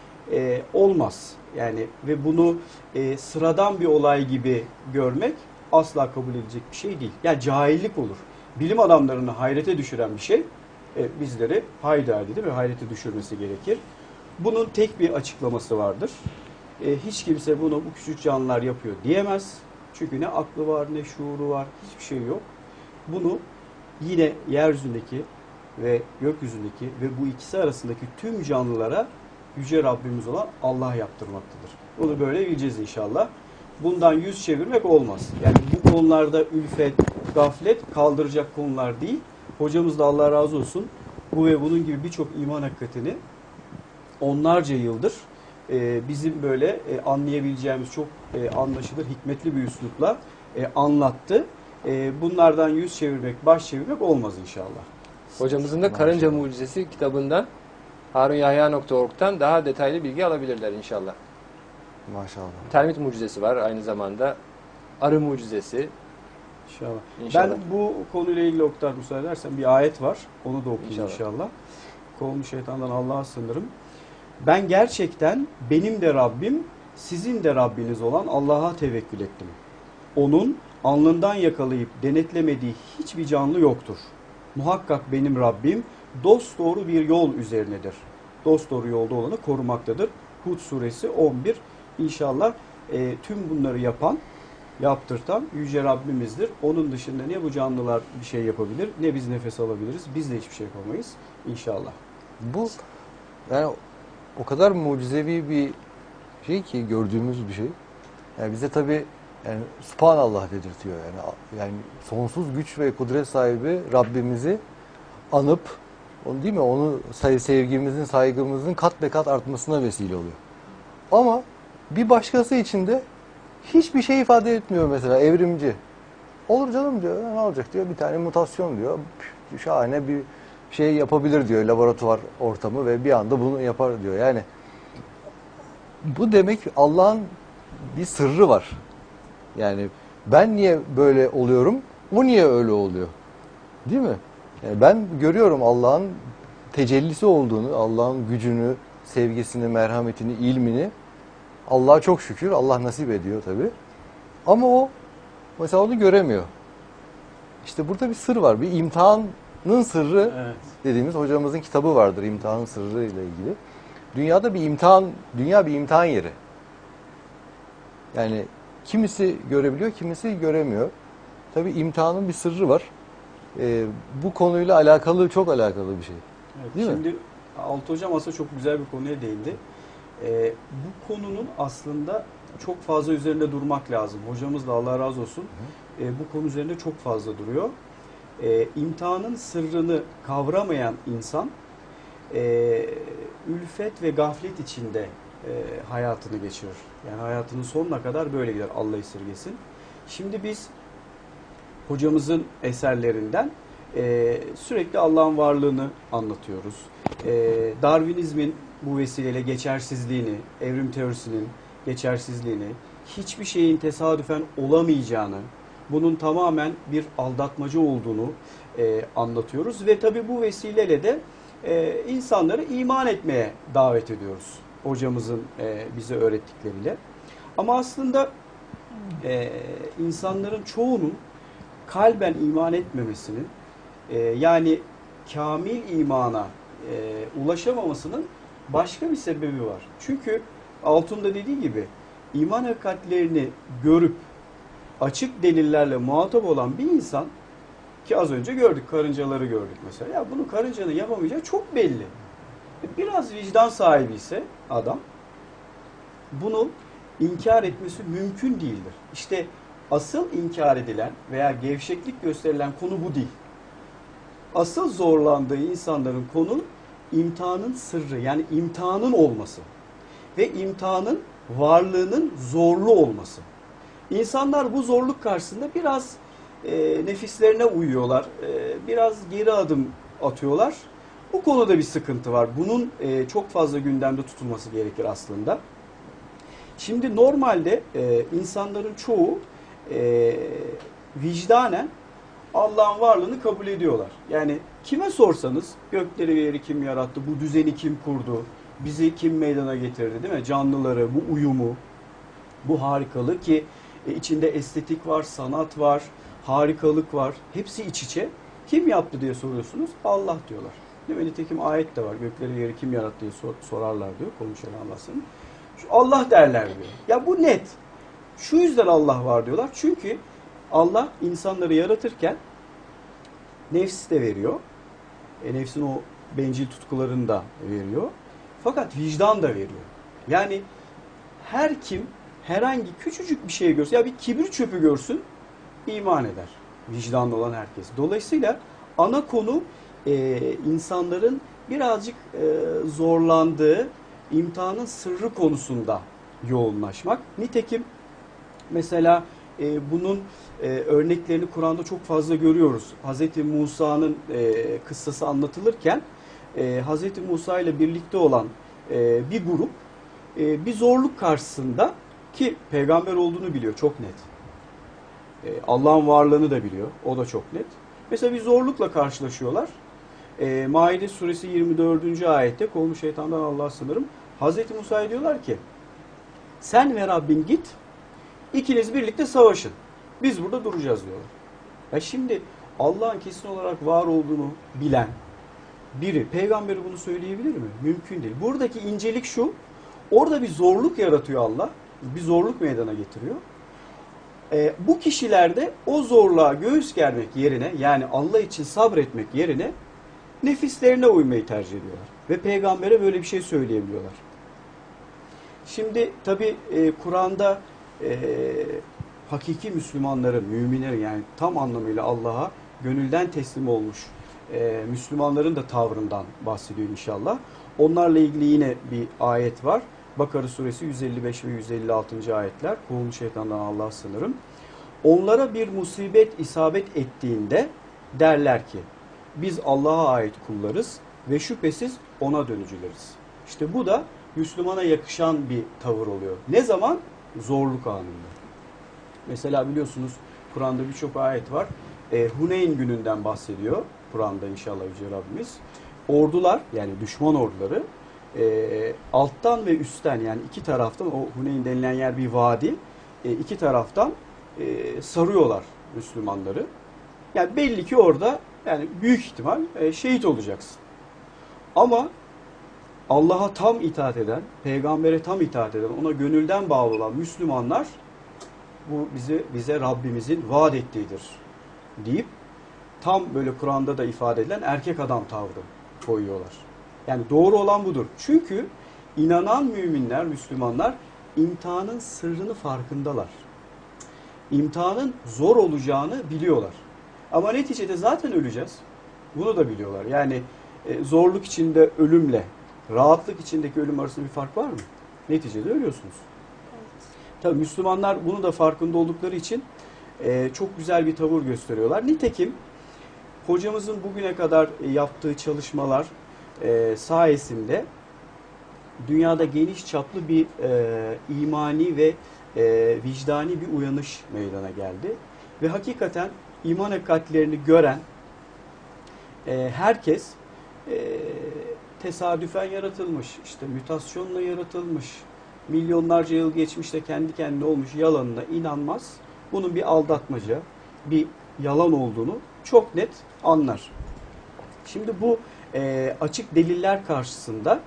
olmaz. Yani ve bunu sıradan bir olay gibi görmek asla kabul edilecek bir şey değil. Yani cahillik olur. Bilim adamlarını hayrete düşüren bir şey bizleri haydi değil mi? Hayrete düşürmesi gerekir. Bunun tek bir açıklaması vardır. Hiç kimse bunu bu küçük canlılar yapıyor diyemez. Çünkü ne aklı var ne şuuru var. Hiçbir şey yok. Bunu yine yeryüzündeki ve gökyüzündeki ve bu ikisi arasındaki tüm canlılara Yüce Rabbimiz olan Allah yaptırmaktadır. Bunu böyle bileceğiz inşallah. Bundan yüz çevirmek olmaz. Yani bu konularda ülfet, gaflet kaldıracak konular değil. Hocamız da Allah razı olsun bu ve bunun gibi birçok iman hakikatini onlarca yıldır bizim böyle anlayabileceğimiz çok anlaşılır, hikmetli bir üslupla anlattı. Bunlardan yüz çevirmek, baş çevirmek olmaz inşallah. Hocamızın da Karınca Mucizesi kitabından harunyahya.org'dan daha detaylı bilgi alabilirler inşallah. Maşallah. Termit mucizesi var aynı zamanda. Arı mucizesi. İnşallah. Ben bu konuyla ilgili Oktay müsaade edersen bir ayet var. Onu da okuyayım inşallah. Kovulmuş şeytandan Allah'a sığınırım. Ben gerçekten benim de Rabbim, sizin de Rabbiniz olan Allah'a tevekkül ettim. Onun alnından yakalayıp denetlemediği hiçbir canlı yoktur. Muhakkak benim Rabbim dosdoğru bir yol üzerinedir. Dosdoğru yolda olanı korumaktadır. Hud suresi 11. İnşallah tüm bunları yapan, yaptırtan Yüce Rabbimizdir. Onun dışında ne bu canlılar bir şey yapabilir, ne biz nefes alabiliriz. Biz de hiçbir şey yapamayız inşallah. Bu yani o kadar mucizevi bir şey ki gördüğümüz bir şey. Yani bize tabii yani Subhanallah dedirtiyor yani sonsuz güç ve kudret sahibi Rabbimizi anıp onu değil mi? Onu sevgimizin, saygımızın kat be kat artmasına vesile oluyor. Ama bir başkası için de hiçbir şey ifade etmiyor mesela evrimci. Olur canım diyor. Ne olacak diyor. Bir tane mutasyon diyor. Şahane bir şey yapabilir diyor laboratuvar ortamı ve bir anda bunu yapar diyor. Yani bu demek Allah'ın bir sırrı var. Yani ben niye böyle oluyorum? O niye öyle oluyor? Değil mi? Yani ben görüyorum Allah'ın tecellisi olduğunu, Allah'ın gücünü, sevgisini, merhametini, ilmini. Allah'a çok şükür. Allah nasip ediyor tabii. Ama o mesela onu göremiyor. İşte burada bir sır var. Bir imtihanın sırrı dediğimiz hocamızın kitabı vardır. İmtihanın sırrı ile ilgili. Dünyada bir imtihan, dünya bir imtihan yeri. Yani kimisi görebiliyor, kimisi göremiyor. Tabii imtihanın bir sırrı var. Bu konuyla alakalı, çok alakalı bir şey. Evet, değil şimdi mi? Altı Hocam aslında çok güzel bir konuya değindi. Bu konunun aslında çok fazla üzerinde durmak lazım. Hocamız da Allah razı olsun bu konu üzerinde çok fazla duruyor. İmtihanın sırrını kavramayan insan ülfet ve gaflet içinde hayatını geçirir. Yani hayatının sonuna kadar böyle gider, Allah esirgesin. Şimdi biz hocamızın eserlerinden sürekli Allah'ın varlığını anlatıyoruz. Darwinizmin bu vesileyle geçersizliğini, evrim teorisinin geçersizliğini, hiçbir şeyin tesadüfen olamayacağını, bunun tamamen bir aldatmaca olduğunu anlatıyoruz. Ve tabii bu vesileyle de insanları iman etmeye davet ediyoruz. Hocamızın bize öğrettikleriyle. Ama aslında insanların çoğunun kalben iman etmemesinin, yani kamil imana ulaşamamasının başka bir sebebi var. Çünkü Altun da dediği gibi iman hakikatlerini görüp açık delillerle muhatap olan bir insan, ki az önce gördük, karıncaları gördük mesela. Ya bunu karıncanın yapamayacağı çok belli. Biraz vicdan sahibi ise adam, bunu inkar etmesi mümkün değildir. İşte asıl inkar edilen veya gevşeklik gösterilen konu bu değil. Asıl zorlandığı insanların konu imtihanın sırrı, yani imtihanın olması ve imtihanın varlığının zorlu olması. İnsanlar bu zorluk karşısında biraz nefislerine uyuyorlar, biraz geri adım atıyorlar. Bu konuda bir sıkıntı var. Bunun çok fazla gündemde tutulması gerekir aslında. Şimdi normalde insanların çoğu vicdanen Allah'ın varlığını kabul ediyorlar. Yani kime sorsanız, gökleri ve yeri kim yarattı, bu düzeni kim kurdu, bizi kim meydana getirdi, değil mi? Canlıları, bu uyumu, bu harikalığı, ki içinde estetik var, sanat var, harikalık var. Hepsi iç içe. Kim yaptı diye soruyorsunuz, Allah diyorlar. Değil mi? Nitekim ayet de var. Gökleri ve yeri kim yarattı diye sorarlar diyor. Konuşan Allah'sın. Allah derler diyor. Ya bu net. Şu yüzden Allah var diyorlar. Çünkü Allah insanları yaratırken nefs de veriyor. Nefsin o bencil tutkularını da veriyor. Fakat vicdan da veriyor. Yani her kim herhangi küçücük bir şey görsün, ya bir kibrit çöpü görsün, iman eder. Vicdanlı olan herkes. Dolayısıyla ana konu insanların birazcık zorlandığı imtihanın sırrı konusunda yoğunlaşmak. Nitekim mesela bunun örneklerini Kur'an'da çok fazla görüyoruz. Hz. Musa'nın kıssası anlatılırken Hz. Musa ile birlikte olan bir grup bir zorluk karşısında, ki peygamber olduğunu biliyor çok net. Allah'ın varlığını da biliyor. O da çok net. Mesela bir zorlukla karşılaşıyorlar. Maide suresi 24. ayette, kovulmuş şeytandan Allah'a sığınırım. Hz. Musa'ya diyorlar ki sen ve Rabbin git, ikiniz birlikte savaşın. Biz burada duracağız diyorlar. Ya şimdi Allah'ın kesin olarak var olduğunu bilen biri, peygamberi bunu söyleyebilir mi? Mümkün değil. Buradaki incelik şu, orada bir zorluk yaratıyor Allah. Bir zorluk meydana getiriyor. Bu kişiler de o zorluğa göğüs germek yerine, yani Allah için sabretmek yerine nefislerine uymayı tercih ediyorlar. Ve peygambere böyle bir şey söyleyebiliyorlar. Şimdi tabi Kur'an'da hakiki Müslümanların, müminlerin, yani tam anlamıyla Allah'a gönülden teslim olmuş Müslümanların da tavrından bahsediyor inşallah. Onlarla ilgili yine bir ayet var. Bakara suresi 155 ve 156. ayetler. Kovulmuş şeytandan Allah'a sığınırım. Onlara bir musibet isabet ettiğinde derler ki biz Allah'a ait kullarız ve şüphesiz ona dönücüleriz. İşte bu da Müslümana yakışan bir tavır oluyor. Ne zaman? Zorluk anında. Mesela biliyorsunuz Kur'an'da birçok ayet var. Huneyn gününden bahsediyor. Kur'an'da inşallah Yüce Rabbimiz. Ordular, yani düşman orduları alttan ve üstten, yani iki taraftan, o Huneyn denilen yer bir vadi, iki taraftan sarıyorlar Müslümanları. Yani belli ki orada yani büyük ihtimal şehit olacaksın. Ama Allah'a tam itaat eden, peygambere tam itaat eden, ona gönülden bağlı olan Müslümanlar bu bize Rabbimizin vaat ettiğidir deyip tam böyle Kur'an'da da ifade edilen erkek adam tavrı koyuyorlar. Yani doğru olan budur. Çünkü inanan müminler, Müslümanlar imtihanın sırrını farkındalar. İmtihanın zor olacağını biliyorlar. Ama neticede zaten öleceğiz. Bunu da biliyorlar. Yani zorluk içinde ölümle rahatlık içindeki ölüm arasında bir fark var mı? Neticede ölüyorsunuz. Tabii Müslümanlar bunu da farkında oldukları için çok güzel bir tavır gösteriyorlar. Nitekim hocamızın bugüne kadar yaptığı çalışmalar sayesinde dünyada geniş çaplı bir imani ve vicdani bir uyanış meydana geldi. Ve hakikaten iman hakikatlerini gören herkes tesadüfen yaratılmış, işte mütasyonla yaratılmış, milyonlarca yıl geçmişte kendi kendine olmuş yalanına inanmaz. Bunun bir aldatmaca, bir yalan olduğunu çok net anlar. Şimdi bu açık deliller karşısında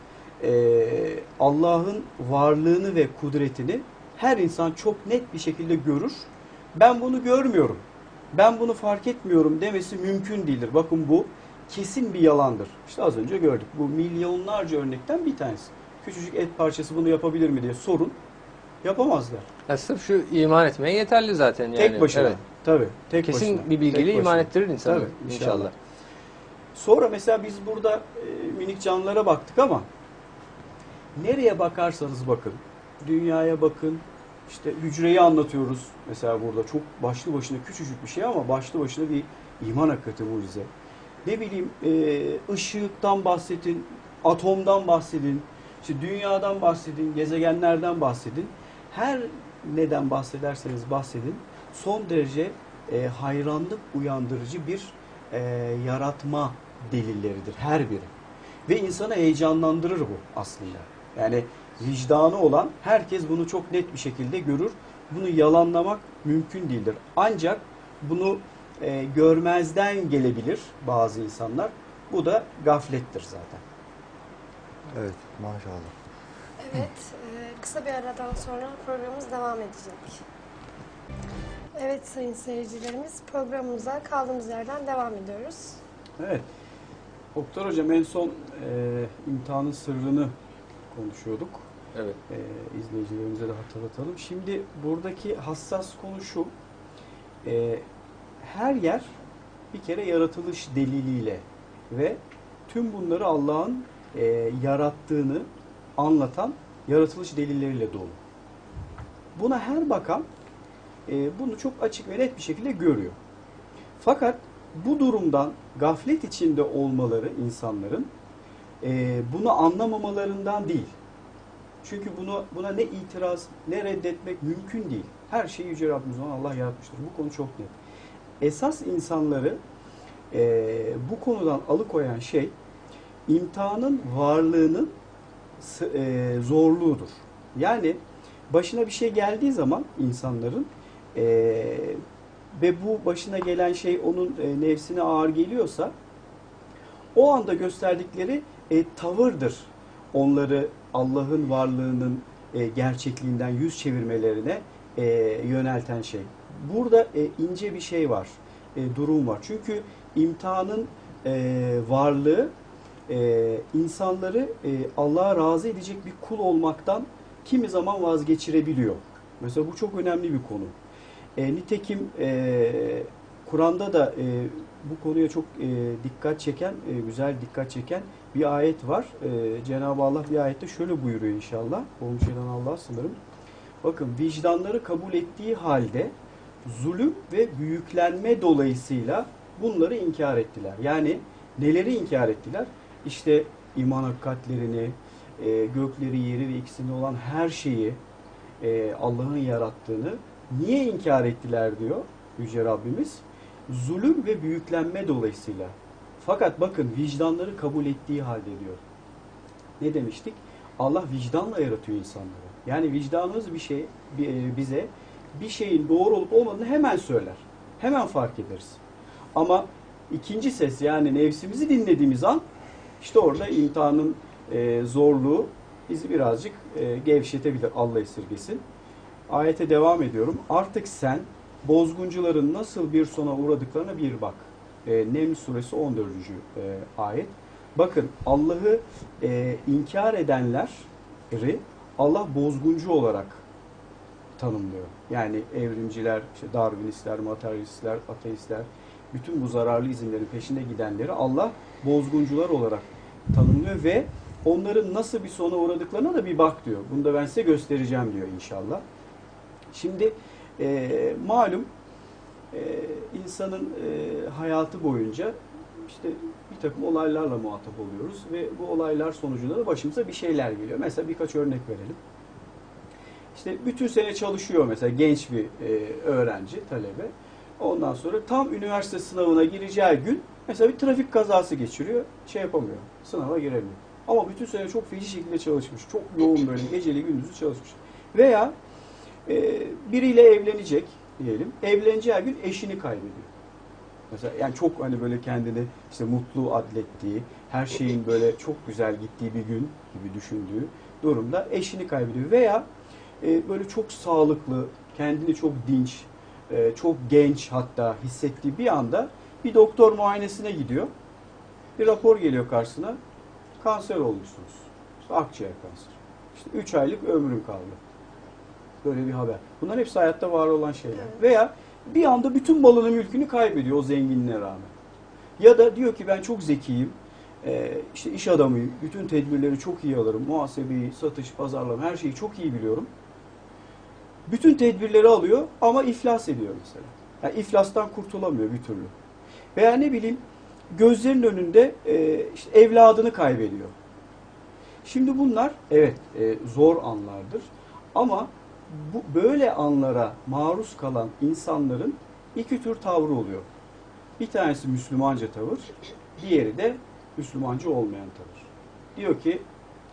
Allah'ın varlığını ve kudretini her insan çok net bir şekilde görür. Ben bunu görmüyorum, ben bunu fark etmiyorum demesi mümkün değildir. Bakın bu kesin bir yalandır. İşte az önce gördük. Bu milyonlarca örnekten bir tanesi. Küçücük et parçası bunu yapabilir mi diye sorun. Yapamazlar. Ya sırf şu iman etmeye yeterli zaten yani. Tek başına. Evet. Tabii. Tek Kesin başına. bir bilgiyle iman ettirir insanı. Tabii, inşallah. Sonra mesela biz burada minik canlılara baktık ama nereye bakarsanız bakın. Dünyaya bakın. İşte hücreyi anlatıyoruz. Mesela burada çok başlı başına küçücük bir şey ama başlı başına bir iman hakikati mucize. Ne bileyim ışıktan bahsedin, atomdan bahsedin, işte dünyadan bahsedin, gezegenlerden bahsedin. Her neden bahsederseniz bahsedin son derece hayranlık uyandırıcı bir yaratma delilleridir her biri. Ve insanı heyecanlandırır bu aslında. Yani vicdanı olan herkes bunu çok net bir şekilde görür. Bunu yalanlamak mümkün değildir. Ancak bunu görmezden gelebilir bazı insanlar. Bu da gaflettir zaten. Evet, maşallah. Evet, kısa bir aradan sonra programımız devam edecek. Evet sayın seyircilerimiz, programımıza kaldığımız yerden devam ediyoruz. Evet. Doktor Hocam en son imtihanın sırrını konuşuyorduk. Evet. İzleyicilerimize de hatırlatalım. Şimdi buradaki hassas konu şu. Her yer bir kere yaratılış deliliyle ve tüm bunları Allah'ın yarattığını anlatan yaratılış delilleriyle dolu. Buna her bakan bunu çok açık ve net bir şekilde görüyor. Fakat bu durumdan gaflet içinde olmaları insanların bunu anlamamalarından değil. Çünkü buna ne itiraz ne reddetmek mümkün değil. Her şeyi Yüce Rabbimiz olan Allah yaratmıştır. Bu konu çok net. Esas insanları bu konudan alıkoyan şey imtihanın varlığının zorluğudur. Yani başına bir şey geldiği zaman insanların ve bu başına gelen şey onun nefsine ağır geliyorsa o anda gösterdikleri tavırdır. Onları Allah'ın varlığının gerçekliğinden yüz çevirmelerine yönelten şey. Burada ince bir şey var, durum var. Çünkü imtihanın varlığı insanları Allah'a razı edecek bir kul olmaktan kimi zaman vazgeçirebiliyor. Mesela bu çok önemli bir konu. Nitekim Kur'an'da da bu konuya çok güzel dikkat çeken bir ayet var. Cenab-ı Allah bir ayette şöyle buyuruyor inşallah. Olmuş olan Allah'a sınırım. Bakın vicdanları kabul ettiği halde zulüm ve büyüklenme dolayısıyla bunları inkar ettiler. Yani neleri inkar ettiler? İşte iman hakikatlerini, gökleri, yeri ve ikisinde olan her şeyi Allah'ın yarattığını niye inkar ettiler diyor Yüce Rabbimiz. Zulüm ve büyüklenme dolayısıyla. Fakat bakın vicdanları kabul ettiği halde diyor. Ne demiştik? Allah vicdanla yaratıyor insanları. Yani vicdanımız bize bir şeyin doğru olup olmadığını hemen söyler. Hemen fark ederiz. Ama ikinci ses yani nefsimizi dinlediğimiz an işte orada imtihanın zorluğu bizi birazcık gevşetebilir. Allah esirgesin. Ayete devam ediyorum. Artık sen bozguncuların nasıl bir sona uğradıklarına bir bak. Neml suresi 14. Ayet. Bakın Allah'ı inkar edenleri Allah bozguncu olarak tanımlıyor. Yani evrimciler, işte Darwinistler, materyalistler, ateistler, bütün bu zararlı izinlerin peşinde gidenleri Allah bozguncular olarak tanımlıyor ve onların nasıl bir sona uğradıklarına da bir bak diyor. Bunu da ben size göstereceğim diyor inşallah. Şimdi malum insanın hayatı boyunca işte bir takım olaylarla muhatap oluyoruz ve bu olaylar sonucunda da başımıza bir şeyler geliyor. Mesela birkaç örnek verelim. İşte bütün sene çalışıyor mesela genç bir öğrenci, talebe. Ondan sonra tam üniversite sınavına gireceği gün mesela bir trafik kazası geçiriyor, şey yapamıyor, sınava giremiyor. Ama bütün sene çok feci şekilde çalışmış, çok yoğun böyle geceli gündüzü çalışmış. Veya biriyle evlenecek diyelim, evleneceği gün eşini kaybediyor. Mesela yani çok hani böyle kendini işte mutlu adlettiği, her şeyin böyle çok güzel gittiği bir gün gibi düşündüğü durumda eşini kaybediyor. Veya böyle çok sağlıklı, kendini çok dinç, çok genç hatta hissettiği bir anda bir doktor muayenesine gidiyor. Bir rapor geliyor karşısına. Kanser olmuşsunuz. İşte akciğer kanseri. İşte 3 aylık ömrün kaldı. Böyle bir haber. Bunlar hepsi hayatta var olan şeyler. Evet. Veya bir anda bütün malını mülkünü kaybediyor o zenginliğe rağmen. Ya da diyor ki ben çok zekiyim, işte iş adamıyım, bütün tedbirleri çok iyi alırım, muhasebeyi, satış, pazarlama her şeyi çok iyi biliyorum. Bütün tedbirleri alıyor ama iflas ediyor mesela. Yani iflastan kurtulamıyor bir türlü. Veya ne bileyim gözlerinin önünde işte evladını kaybediyor. Şimdi bunlar evet zor anlardır ama böyle anlara maruz kalan insanların iki tür tavrı oluyor. Bir tanesi Müslümanca tavır, diğeri de Müslümanca olmayan tavır. Diyor ki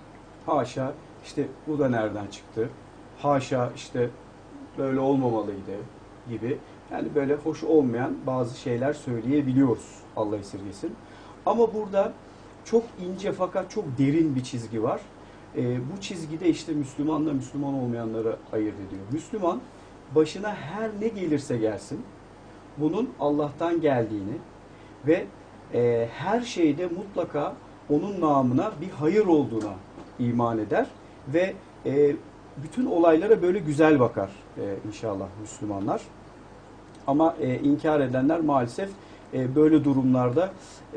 haşa işte bu da nereden çıktı? Haşa işte böyle olmamalıydı gibi. Yani böyle hoş olmayan bazı şeyler söyleyebiliyoruz Allah esirgesin. Ama burada çok ince fakat çok derin bir çizgi var. Bu çizgide işte Müslümanla Müslüman olmayanları ayırt ediyor. Müslüman başına her ne gelirse gelsin bunun Allah'tan geldiğini ve her şeyde mutlaka onun namına bir hayır olduğuna iman eder ve bütün olaylara böyle güzel bakar inşallah Müslümanlar. Ama inkar edenler maalesef böyle durumlarda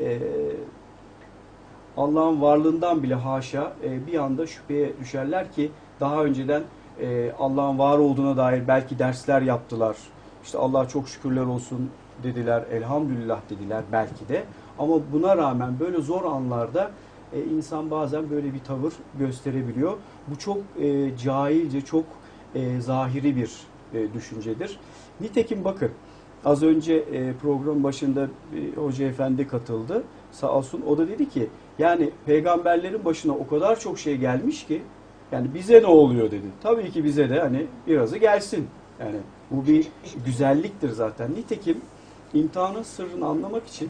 Allah'ın varlığından bile haşa bir anda şüpheye düşerler ki daha önceden Allah'ın var olduğuna dair belki dersler yaptılar. İşte Allah'a çok şükürler olsun dediler, elhamdülillah dediler belki de. Ama buna rağmen böyle zor anlarda insan bazen böyle bir tavır gösterebiliyor. Bu çok cahilce, çok zahiri bir düşüncedir. Nitekim bakın az önce program başında Hoca Efendi katıldı. Sağ olsun o da dedi ki yani peygamberlerin başına o kadar çok şey gelmiş ki yani bize ne oluyor dedi. Tabii ki bize de hani birazı gelsin. Yani bu bir güzelliktir zaten. Nitekim imtihanın sırrını anlamak için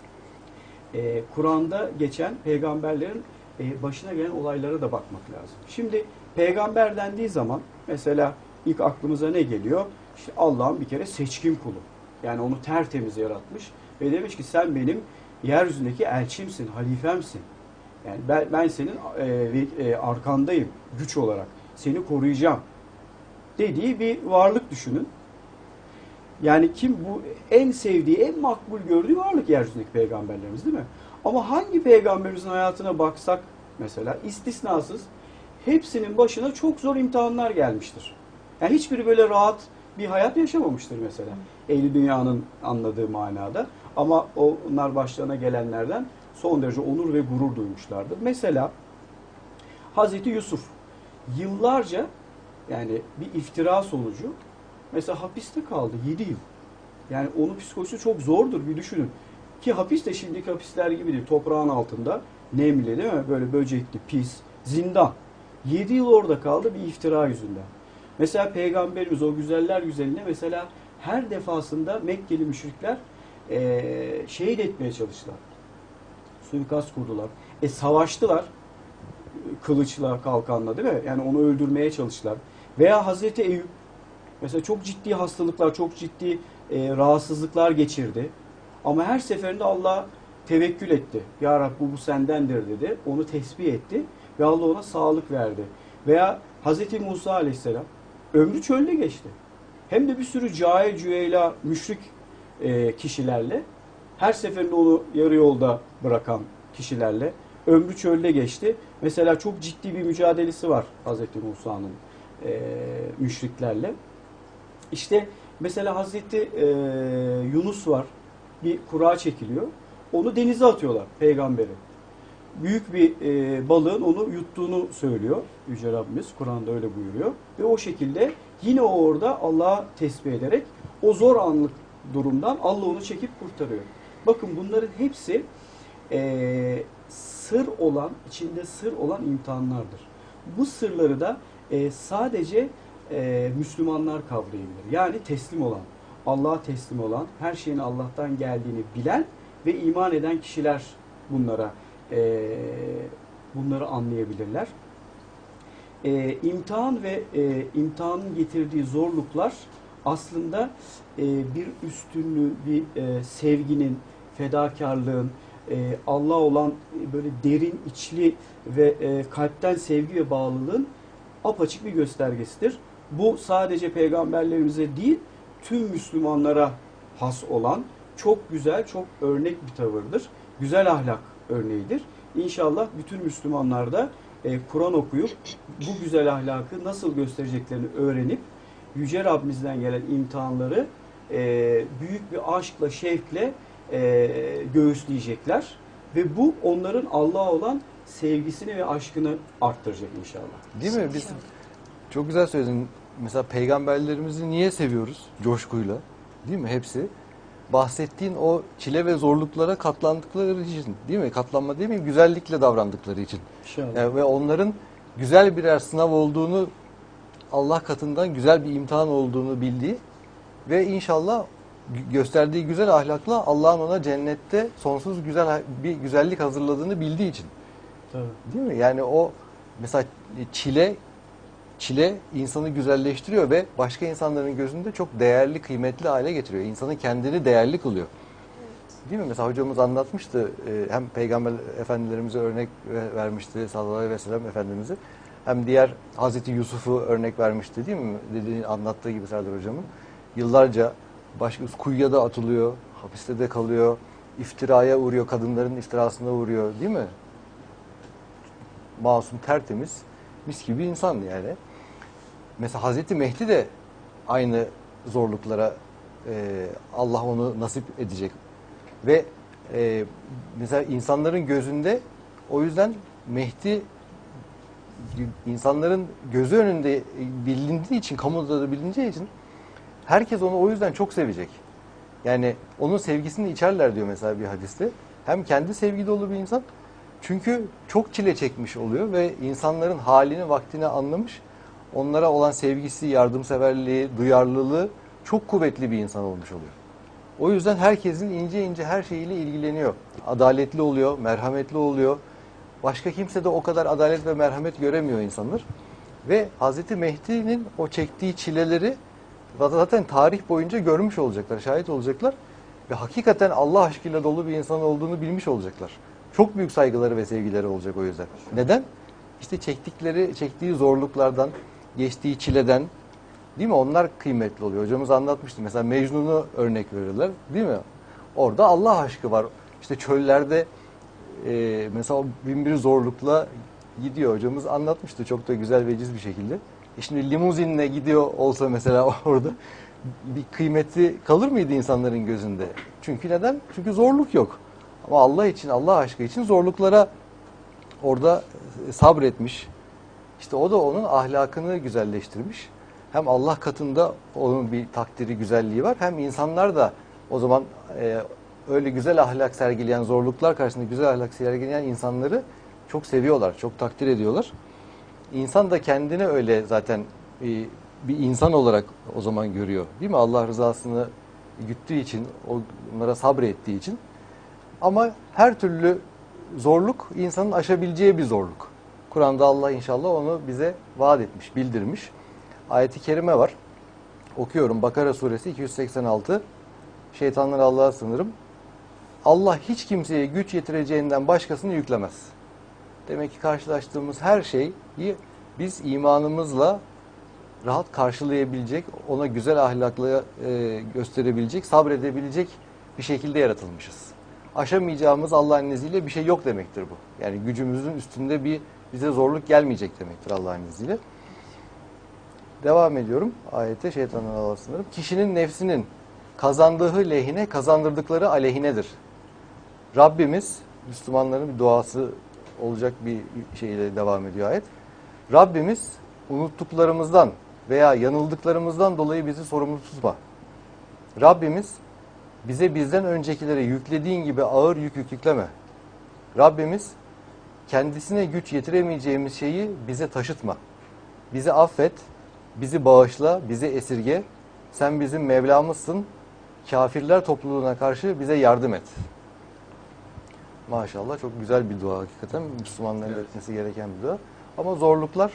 Kur'an'da geçen peygamberlerin başına gelen olaylara da bakmak lazım. Şimdi peygamber dendiği zaman mesela ilk aklımıza ne geliyor? İşte Allah'ın bir kere seçkin kulu. Yani onu tertemiz yaratmış ve demiş ki sen benim yeryüzündeki elçimsin, halifemsin. Yani ben senin arkandayım güç olarak. Seni koruyacağım dediği bir varlık düşünün. Yani kim bu en sevdiği, en makbul gördüğü varlık yeryüzündeki peygamberlerimiz değil mi? Ama hangi peygamberimizin hayatına baksak mesela istisnasız hepsinin başına çok zor imtihanlar gelmiştir. Yani hiçbiri böyle rahat bir hayat yaşamamıştır mesela. Ehli dünyanın anladığı manada. Ama onlar başlarına gelenlerden son derece onur ve gurur duymuşlardır. Mesela Hazreti Yusuf yıllarca yani bir iftira sonucu mesela hapiste kaldı 7 yıl. Yani onun psikolojisi çok zordur bir düşünün. Ki hapis de şimdiki hapisler gibi değil. Toprağın altında nemli değil mi? Böyle böcekli, pis, zindan. 7 yıl orada kaldı bir iftira yüzünden. Mesela Peygamberimiz o güzeller güzeline mesela her defasında Mekkeli müşrikler şehit etmeye çalıştılar. Suikast kurdular. Savaştılar. Kılıçla, kalkanla değil mi? Yani onu öldürmeye çalıştılar. Veya Hazreti Eyüp Mesela çok ciddi hastalıklar, çok ciddi rahatsızlıklar geçirdi. Ama her seferinde Allah'a tevekkül etti. Ya Rabbi bu sendendir dedi. Onu tesbih etti ve Allah ona sağlık verdi. Veya Hz. Musa aleyhisselam ömrü çölde geçti. Hem de bir sürü cahil, cüeyla, müşrik kişilerle, her seferinde onu yarı yolda bırakan kişilerle ömrü çölde geçti. Mesela çok ciddi bir mücadelesi var Hz. Musa'nın müşriklerle. İşte mesela Hz. Yunus var. Bir kura çekiliyor. Onu denize atıyorlar peygamberi. Büyük bir balığın onu yuttuğunu söylüyor Yüce Rabbimiz. Kur'an'da öyle buyuruyor. Ve o şekilde yine o orada Allah'a tesbih ederek o zor anlık durumdan Allah onu çekip kurtarıyor. Bakın bunların hepsi sır olan, içinde sır olan imtihanlardır. Bu sırları da sadece Müslümanlar kavrayabilir. Yani teslim olan, Allah'a teslim olan, her şeyin Allah'tan geldiğini bilen ve iman eden kişiler bunları anlayabilirler. İmtihan ve imtihanın getirdiği zorluklar aslında bir üstünlüğün, bir sevginin, fedakarlığın, Allah'a olan böyle derin, içli ve kalpten sevgi ve bağlılığın apaçık bir göstergesidir. Bu sadece peygamberlerimize değil, tüm Müslümanlara has olan çok güzel, çok örnek bir tavırdır. Güzel ahlak örneğidir. İnşallah bütün Müslümanlar da Kur'an okuyup bu güzel ahlakı nasıl göstereceklerini öğrenip Yüce Rabbimizden gelen imtihanları büyük bir aşkla, şevkle göğüsleyecekler. Ve bu onların Allah'a olan sevgisini ve aşkını arttıracak inşallah. Değil mi? Biz çok güzel söyledin. Mesela peygamberlerimizi niye seviyoruz? Coşkuyla. Değil mi? Hepsi. Bahsettiğin o çile ve zorluklara katlandıkları için, değil mi? Katlanma değil mi? Güzellikle davrandıkları için. Yani ve onların güzel birer sınav olduğunu, Allah katından güzel bir imtihan olduğunu bildiği ve inşallah gösterdiği güzel ahlakla Allah'ın ona cennette sonsuz güzel bir güzellik hazırladığını bildiği için. Tabii. Değil mi? Yani o mesela çile insanı güzelleştiriyor ve başka insanların gözünde çok değerli, kıymetli hale getiriyor. İnsanın kendini değerli kılıyor. Evet. Değil mi? Mesela hocamız anlatmıştı. Hem Peygamber Efendilerimize örnek vermişti sallallahu aleyhi ve sellem Efendimiz'i. Hem diğer Hazreti Yusuf'u örnek vermişti değil mi? Dediğini anlattığı gibi Serdar hocamın. Yıllarca başka kuyuya da atılıyor, hapiste de kalıyor, iftiraya uğruyor, kadınların iftirasına uğruyor değil mi? Masum, tertemiz, mis gibi insan yani. Mesela Hazreti Mehdi de aynı zorluklara Allah onu nasip edecek. Ve mesela insanların gözünde o yüzden Mehdi insanların gözü önünde bilindiği için, kamuda da bilineceği için herkes onu o yüzden çok sevecek. Yani onun sevgisini içerler diyor mesela bir hadiste. Hem kendi sevgi dolu bir insan. Çünkü çok çile çekmiş oluyor ve insanların halini, vaktini anlamış. Onlara olan sevgisi, yardımseverliği, duyarlılığı çok kuvvetli bir insan olmuş oluyor. O yüzden herkesin ince ince her şeyiyle ilgileniyor. Adaletli oluyor, merhametli oluyor. Başka kimse de o kadar adalet ve merhamet göremiyor insanlar. Ve Hazreti Mehdi'nin o çektiği çileleri zaten tarih boyunca görmüş olacaklar, şahit olacaklar. Ve hakikaten Allah aşkıyla dolu bir insan olduğunu bilmiş olacaklar. Çok büyük saygıları ve sevgileri olacak o yüzden. Neden? İşte çektiği zorluklardan, geçtiği çileden, değil mi? Onlar kıymetli oluyor. Hocamız anlatmıştı. Mesela Mecnun'u örnek verirler, değil mi? Orada Allah aşkı var. İşte çöllerde mesela binbir zorlukla gidiyor. Hocamız anlatmıştı çok da güzel ve veciz bir şekilde. Şimdi limuzinle gidiyor olsa mesela orada bir kıymeti kalır mıydı insanların gözünde? Çünkü neden? Çünkü zorluk yok. Ama Allah için, Allah aşkı için zorluklara orada sabretmiş. İşte o da onun ahlakını güzelleştirmiş. Hem Allah katında onun bir takdiri, güzelliği var. Hem insanlar da o zaman öyle güzel ahlak sergileyen, zorluklar karşısında güzel ahlak sergileyen insanları çok seviyorlar, çok takdir ediyorlar. İnsan da kendini öyle zaten bir insan olarak o zaman görüyor. Değil mi? Allah rızasını güttüğü için, onlara sabrettiği için. Ama her türlü zorluk insanın aşabileceği bir zorluk. Kur'an'da Allah inşallah onu bize vaat etmiş, bildirmiş. Ayet-i kerime var. Okuyorum. Bakara suresi 286. Şeytanları Allah'a sığınırım. Allah hiç kimseye güç yetireceğinden başkasını yüklemez. Demek ki karşılaştığımız her şeyi biz imanımızla rahat karşılayabilecek, ona güzel ahlakla gösterebilecek, sabredebilecek bir şekilde yaratılmışız. Aşamayacağımız Allah'ın izniyle bir şey yok demektir bu. Yani gücümüzün üstünde bize zorluk gelmeyecek demektir Allah'ın izniyle. Devam ediyorum ayete, şeytandan Allah'a sığınırım. Kişinin nefsinin kazandığı lehine, kazandırdıkları aleyhinedir. Rabbimiz, Müslümanların bir duası olacak bir şeyle devam ediyor ayet. Rabbimiz unuttuklarımızdan veya yanıldıklarımızdan dolayı bizi sorumlu tutma. Rabbimiz bize bizden öncekilere yüklediğin gibi ağır yük yükleme. Rabbimiz kendisine güç yetiremeyeceğimiz şeyi bize taşıtma. Bizi affet, bizi bağışla, bizi esirge. Sen bizim Mevlamızsın. Kafirler topluluğuna karşı bize yardım et. Maşallah çok güzel bir dua hakikaten. Müslümanların etmesi gereken bir dua. Ama zorluklar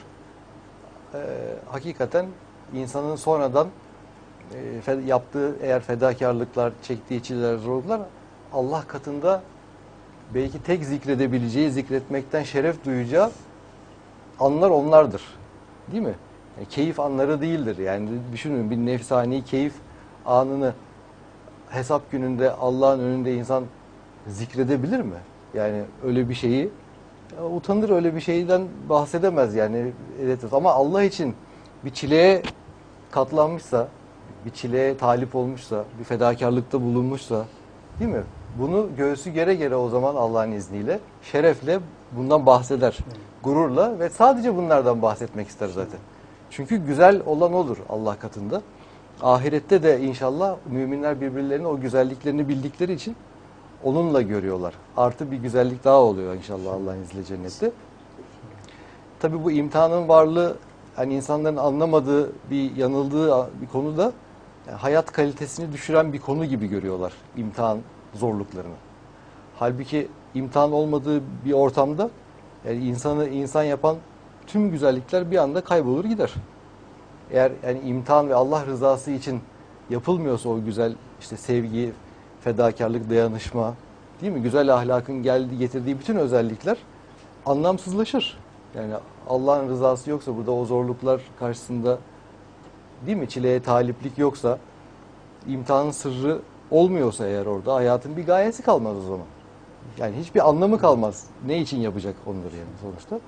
hakikaten insanın sonradan yaptığı eğer fedakarlıklar, çektiği çileler, zorluklar Allah katında belki tek zikredebileceği, zikretmekten şeref duyacağı anlar onlardır. Değil mi? Yani keyif anları değildir. Yani düşünün bir nefsani keyif anını hesap gününde Allah'ın önünde insan zikredebilir mi? Yani öyle bir şeyi utanır, öyle bir şeyden bahsedemez yani. Evet, ama Allah için bir çileye katlanmışsa, bir çileye talip olmuşsa, bir fedakarlıkta bulunmuşsa, değil mi? Bunu göğsü gere gere o zaman Allah'ın izniyle, şerefle bundan bahseder. Gururla ve sadece bunlardan bahsetmek ister zaten. Çünkü güzel olan odur Allah katında. Ahirette de inşallah müminler birbirlerinin o güzelliklerini bildikleri için onunla görüyorlar. Artı bir güzellik daha oluyor inşallah Allah'ın izniyle cennette. Tabii bu imtihanın varlığı hani insanların anlamadığı, bir yanıldığı bir konuda yani hayat kalitesini düşüren bir konu gibi görüyorlar imtihan zorluklarını. Halbuki imtihan olmadığı bir ortamda yani insanı insan yapan tüm güzellikler bir anda kaybolur gider. Eğer yani imtihan ve Allah rızası için yapılmıyorsa o güzel işte sevgi, fedakarlık, dayanışma, değil mi? Güzel ahlakın getirdiği bütün özellikler anlamsızlaşır. Yani Allah'ın rızası yoksa burada o zorluklar karşısında değil mi? Çileye taliplik yoksa, imtihanın sırrı olmuyorsa eğer orada hayatın bir gayesi kalmaz o zaman. Yani hiçbir anlamı kalmaz. Ne için yapacak onları yani sonuçta.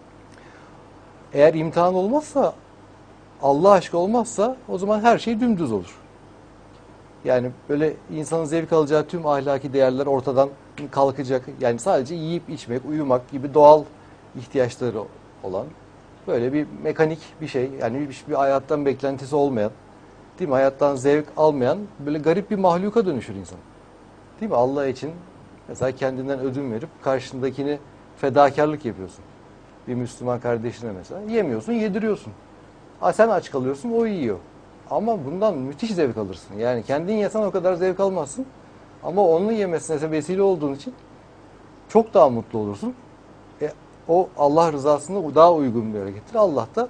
Eğer imtihan olmazsa, Allah aşkı olmazsa o zaman her şey dümdüz olur. Yani böyle insanın zevk alacağı tüm ahlaki değerler ortadan kalkacak. Yani sadece yiyip içmek, uyumak gibi doğal ihtiyaçları olan böyle bir mekanik bir şey. Yani hiçbir hayattan beklentisi olmayan, değil mi? Hayattan zevk almayan böyle garip bir mahluka dönüşür insan. Değil mi? Allah için mesela kendinden ödün verip karşındakini fedakarlık yapıyorsun. Bir Müslüman kardeşine mesela yemiyorsun, yediriyorsun. Sen aç kalıyorsun, o yiyor. Ama bundan müthiş zevk alırsın. Yani kendin yesen o kadar zevk almazsın. Ama onun yemesine sen vesile olduğun için çok daha mutlu olursun. O Allah rızasına daha uygun bir harekettir. Allah da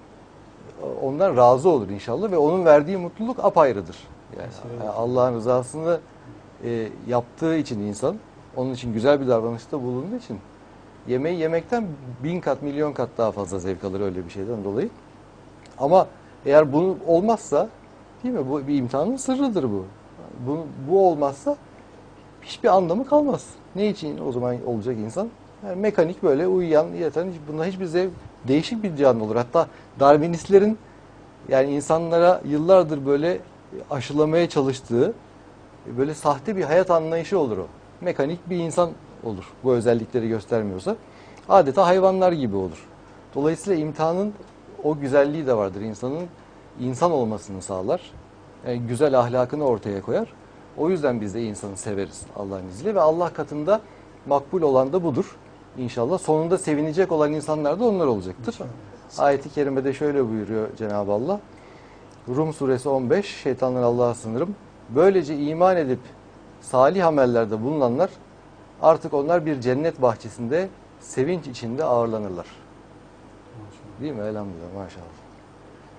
ondan razı olur inşallah ve onun verdiği mutluluk apayrıdır. Yani Allah'ın rızasını yaptığı için insan, onun için güzel bir davranışta bulunduğu için yemeği yemekten 1000 kat, milyon kat daha fazla zevk alır öyle bir şeyden dolayı. Ama eğer bu olmazsa, değil mi? Bu bir imtihanın sırrıdır bu. Bu olmazsa hiçbir anlamı kalmaz. Ne için o zaman olacak insan? Yani mekanik böyle uyuyan, yatan, bunda hiçbir zevk, değişik bir canlı olur. Hatta Darwinistlerin yani insanlara yıllardır böyle aşılamaya çalıştığı böyle sahte bir hayat anlayışı olur o. Mekanik bir insan olur. Bu özellikleri göstermiyorsa. Adeta hayvanlar gibi olur. Dolayısıyla imtihanın o güzelliği de vardır. İnsanın insan olmasını sağlar. Yani güzel ahlakını ortaya koyar. O yüzden biz de insanı severiz Allah'ın izniyle ve Allah katında makbul olan da budur. İnşallah sonunda sevinecek olan insanlar da onlar olacaktır. Ayet-i kerimede şöyle buyuruyor Cenab-ı Allah. Rum suresi 15, şeytanlar Allah'a sığınırım. Böylece iman edip salih amellerde bulunanlar artık onlar bir cennet bahçesinde sevinç içinde ağırlanırlar. Değil mi? Elhamdülillah maşallah.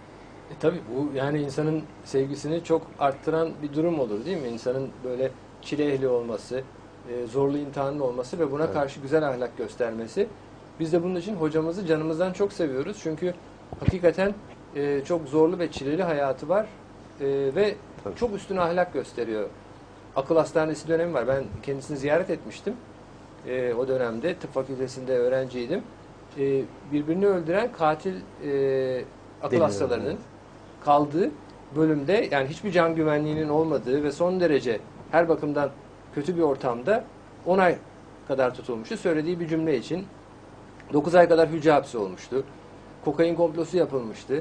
Tabii bu yani insanın sevgisini çok arttıran bir durum olur değil mi? İnsanın böyle çile ehli olması, zorlu imtihanın olması ve buna karşı güzel ahlak göstermesi. Biz de bunun için hocamızı canımızdan çok seviyoruz. Çünkü hakikaten çok zorlu ve çileli hayatı var ve çok üstün ahlak gösteriyor. Akıl hastanesi dönemi var. Ben kendisini ziyaret etmiştim. O dönemde tıp fakültesinde öğrenciydim. Birbirini öldüren katil akıl hastalarının kaldığı bölümde, yani hiçbir can güvenliğinin olmadığı ve son derece her bakımdan kötü bir ortamda 10 ay kadar tutulmuştu. Söylediği bir cümle için 9 ay kadar hücre hapsi olmuştu. Kokain komplosu yapılmıştı.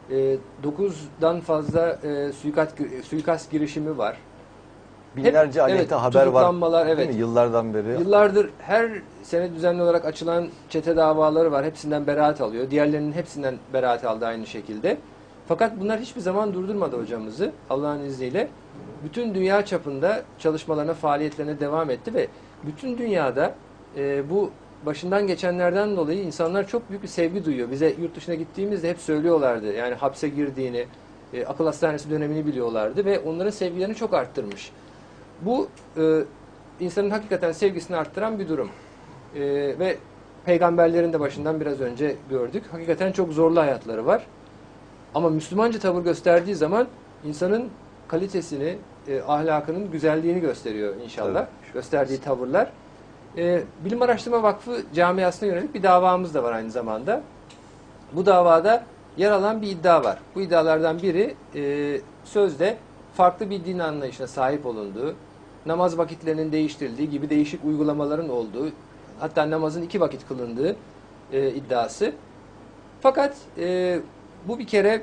9'dan fazla suikast girişimi var. Binlerce aleyhte haber var. Evet. Değil mi? Yıllardan beri. Yıllardır her sene düzenli olarak açılan çete davaları var. Hepsinden beraat alıyor. Diğerlerinin hepsinden beraat aldı aynı şekilde. Fakat bunlar hiçbir zaman durdurmadı hocamızı Allah'ın izniyle. Bütün dünya çapında çalışmalarına, faaliyetlerine devam etti ve bütün dünyada bu başından geçenlerden dolayı insanlar çok büyük bir sevgi duyuyor. Bize yurt dışına gittiğimizde hep söylüyorlardı. Yani hapse girdiğini, akıl hastanesi dönemini biliyorlardı ve onların sevgilerini çok arttırmış. Bu insanın hakikaten sevgisini arttıran bir durum. Ve peygamberlerin de başından biraz önce gördük. Hakikaten çok zorlu hayatları var. Ama Müslümanca tavır gösterdiği zaman insanın kalitesini, ahlakının güzelliğini gösteriyor inşallah. Evet. Gösterdiği tavırlar. Bilim Araştırma Vakfı camiasına yönelik bir davamız da var aynı zamanda. Bu davada yer alan bir iddia var. Bu iddialardan biri sözde farklı bir din anlayışına sahip olunduğu, namaz vakitlerinin değiştirildiği gibi değişik uygulamaların olduğu, hatta namazın 2 vakit kılındığı iddiası. Fakat bu bir kere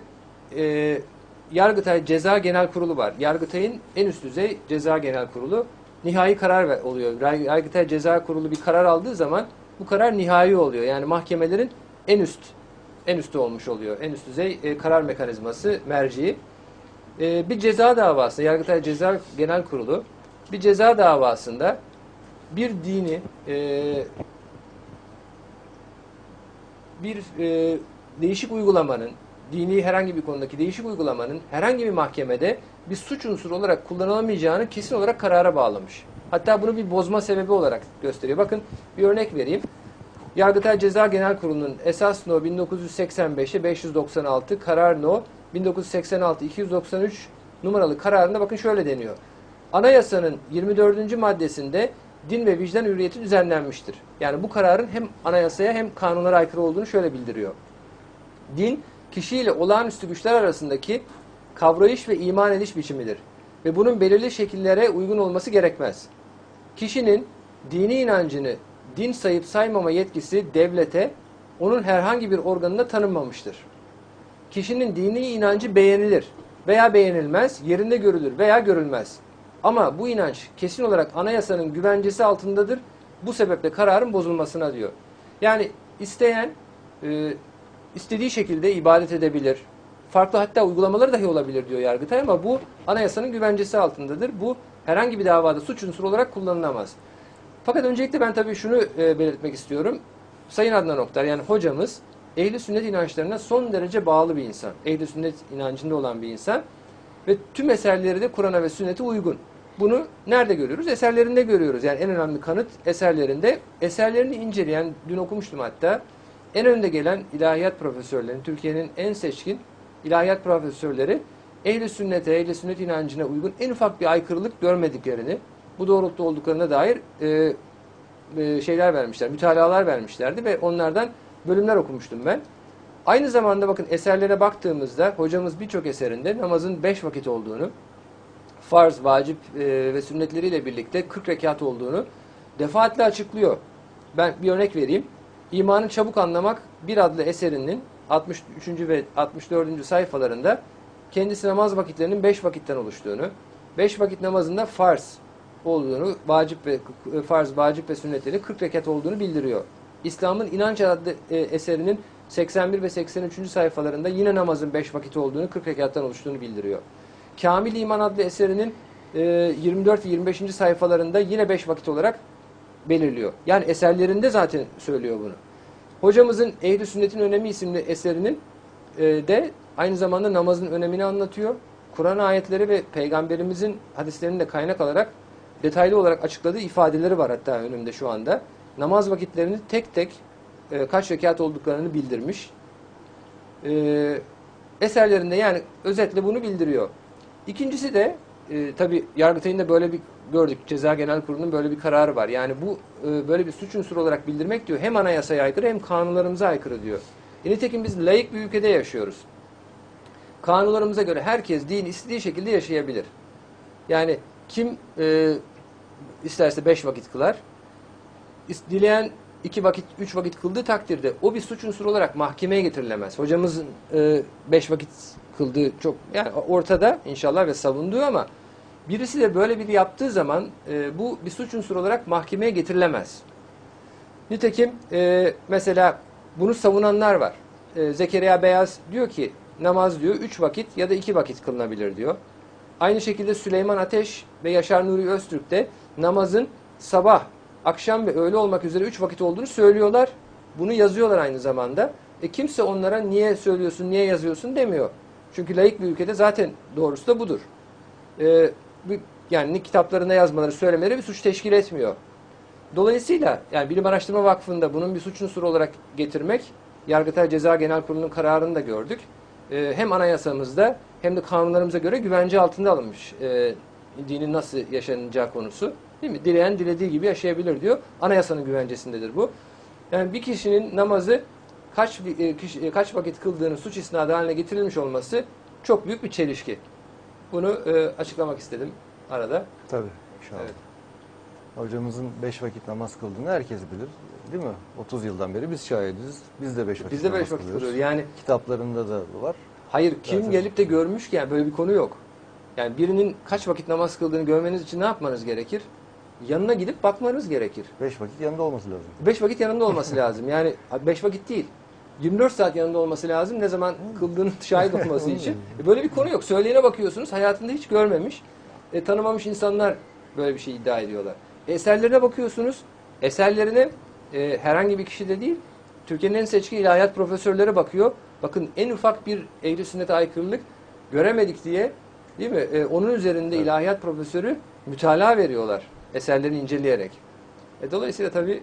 Yargıtay Ceza Genel Kurulu var. Yargıtay'ın en üst düzey Ceza Genel Kurulu nihai karar oluyor. Yargıtay Ceza Kurulu bir karar aldığı zaman bu karar nihai oluyor. Yani mahkemelerin en üstü olmuş oluyor. En üst düzey karar mekanizması, merciği. Bir ceza davası, Yargıtay Ceza Genel Kurulu bir ceza davasında bir dini değişik uygulamanın, dini herhangi bir konudaki değişik uygulamanın herhangi bir mahkemede bir suç unsuru olarak kullanılamayacağını kesin olarak karara bağlamış. Hatta bunu bir bozma sebebi olarak gösteriyor. Bakın bir örnek vereyim. Yargıtay Ceza Genel Kurulu'nun esas no 1985'e 596, karar no 1986-293 numaralı kararında bakın şöyle deniyor. Anayasanın 24. maddesinde din ve vicdan hürriyeti düzenlenmiştir. Yani bu kararın hem anayasaya hem kanunlara aykırı olduğunu şöyle bildiriyor. Din, kişiyle olağanüstü güçler arasındaki kavrayış ve iman ediş biçimidir. Ve bunun belirli şekillere uygun olması gerekmez. Kişinin dini inancını din sayıp saymama yetkisi devlete, onun herhangi bir organına tanınmamıştır. Kişinin dini inancı beğenilir veya beğenilmez, yerinde görülür veya görülmez. Ama bu inanç kesin olarak anayasanın güvencesi altındadır. Bu sebeple kararın bozulmasına diyor. Yani isteyen istediği şekilde ibadet edebilir. Farklı hatta uygulamaları dahi olabilir diyor Yargıtay ama bu anayasanın güvencesi altındadır. Bu herhangi bir davada suç unsuru olarak kullanılamaz. Fakat öncelikle ben tabii şunu belirtmek istiyorum. Sayın Adnan Oktar, yani hocamız ehl-i sünnet inançlarına son derece bağlı bir insan. Ehl-i sünnet inancında olan bir insan. Ve tüm eserleri de Kur'an'a ve sünnete uygun. Bunu nerede görüyoruz? Eserlerinde görüyoruz. Yani en önemli kanıt eserlerinde. Eserlerini inceleyen, dün okumuştum hatta, en önde gelen ilahiyat profesörlerin, Türkiye'nin en seçkin ilahiyat profesörleri ehl-i sünnete, ehl-i sünnet inancına uygun en ufak bir aykırılık görmediklerini, bu doğrultuda olduklarına dair şeyler vermişler, mütalalar vermişlerdi ve onlardan bölümler okumuştum ben. Aynı zamanda bakın eserlere baktığımızda hocamız birçok eserinde namazın 5 vakit olduğunu, farz, vacip ve sünnetleriyle birlikte 40 rekat olduğunu defaatle açıklıyor. Ben bir örnek vereyim. İmanı Çabuk Anlamak bir adlı eserinin 63. ve 64. sayfalarında kendisi namaz vakitlerinin 5 vakitten oluştuğunu, 5 vakit namazında farz olduğunu, farz, vacip ve sünnetleri 40 rekat olduğunu bildiriyor. İslam'ın İnanç adlı eserinin 81 ve 83. sayfalarında yine namazın 5 vakit olduğunu, 40 rekattan oluştuğunu bildiriyor. Kamil İman adlı eserinin 24 ve 25. sayfalarında yine 5 vakit olarak belirliyor. Yani eserlerinde zaten söylüyor bunu. Hocamızın Ehl-i Sünnetin Önemi isimli eserinin de aynı zamanda namazın önemini anlatıyor. Kur'an ayetleri ve Peygamberimizin hadislerinin de kaynak alarak detaylı olarak açıkladığı ifadeleri var hatta önümde şu anda. Namaz vakitlerini tek tek kaç rekat olduklarını bildirmiş. Eserlerinde yani özetle bunu bildiriyor. İkincisi de tabi Yargıtay'ın da böyle bir gördük. Ceza Genel Kurulu'nun böyle bir kararı var. Yani bu böyle bir suç unsuru olarak bildirmek diyor hem anayasaya aykırı hem kanunlarımıza aykırı diyor. Nitekim biz laik bir ülkede yaşıyoruz. Kanunlarımıza göre herkes dini istediği şekilde yaşayabilir. Yani kim isterse 5 vakit kılar, dileyen 2 vakit, 3 vakit kıldığı takdirde o bir suç unsuru olarak mahkemeye getirilemez. Hocamızın 5 vakit kıldığı çok yani ortada inşallah ve savunduğu ama birisi de böyle bir yaptığı zaman bu bir suç unsuru olarak mahkemeye getirilemez. Nitekim mesela bunu savunanlar var. Zekeriya Beyaz diyor ki namaz diyor 3 vakit ya da 2 vakit kılınabilir diyor. Aynı şekilde Süleyman Ateş ve Yaşar Nuri Öztürk de namazın sabah, akşam ve öğle olmak üzere 3 vakit olduğunu söylüyorlar. Bunu yazıyorlar aynı zamanda. Kimse onlara niye söylüyorsun, niye yazıyorsun demiyor. Çünkü laik bir ülkede zaten doğrusu da budur. Yani kitaplarında yazmaları, söylemeleri bir suç teşkil etmiyor. Dolayısıyla yani Bilim Araştırma Vakfı'nda bunun bir suç unsuru olarak getirmek, Yargıtay Ceza Genel Kurulu'nun kararını da gördük. Hem anayasamızda hem de kanunlarımıza göre güvence altında alınmış dinin nasıl yaşanacağı konusu. Değil mi? Dileyen dilediği gibi yaşayabilir diyor. Anayasanın güvencesindedir bu. Yani bir kişinin namazı kaç vakit kıldığını suç isnadı haline getirilmiş olması çok büyük bir çelişki. Bunu açıklamak istedim arada. Tabii inşallah. Evet. Hocamızın 5 vakit namaz kıldığını herkes bilir. Değil mi? 30 yıldan beri biz şahidiz. Biz de 5 vakit namaz kılıyoruz. Yani kitaplarında da var. Hayır, kim zaten gelip de görmüş ki yani böyle bir konu yok. Yani birinin kaç vakit namaz kıldığını görmeniz için ne yapmanız gerekir? Yanına gidip bakmanız gerekir. 5 vakit yanında olması lazım. 5 vakit yanında olması lazım. Yani 5 vakit değil. 24 saat yanında olması lazım. Ne zaman kıldığının şahit olması için. Böyle bir konu yok. Söyleyene bakıyorsunuz. Hayatında hiç görmemiş. Tanımamış insanlar böyle bir şey iddia ediyorlar. Eserlerine bakıyorsunuz. Eserlerine herhangi bir kişi de değil. Türkiye'nin en seçkin ilahiyat profesörleri bakıyor. Bakın en ufak bir ehl-i sünnete aykırılık göremedik diye, değil mi? Onun üzerinde evet, ilahiyat profesörü mütalaa veriyorlar. Eserlerini inceleyerek. Dolayısıyla tabii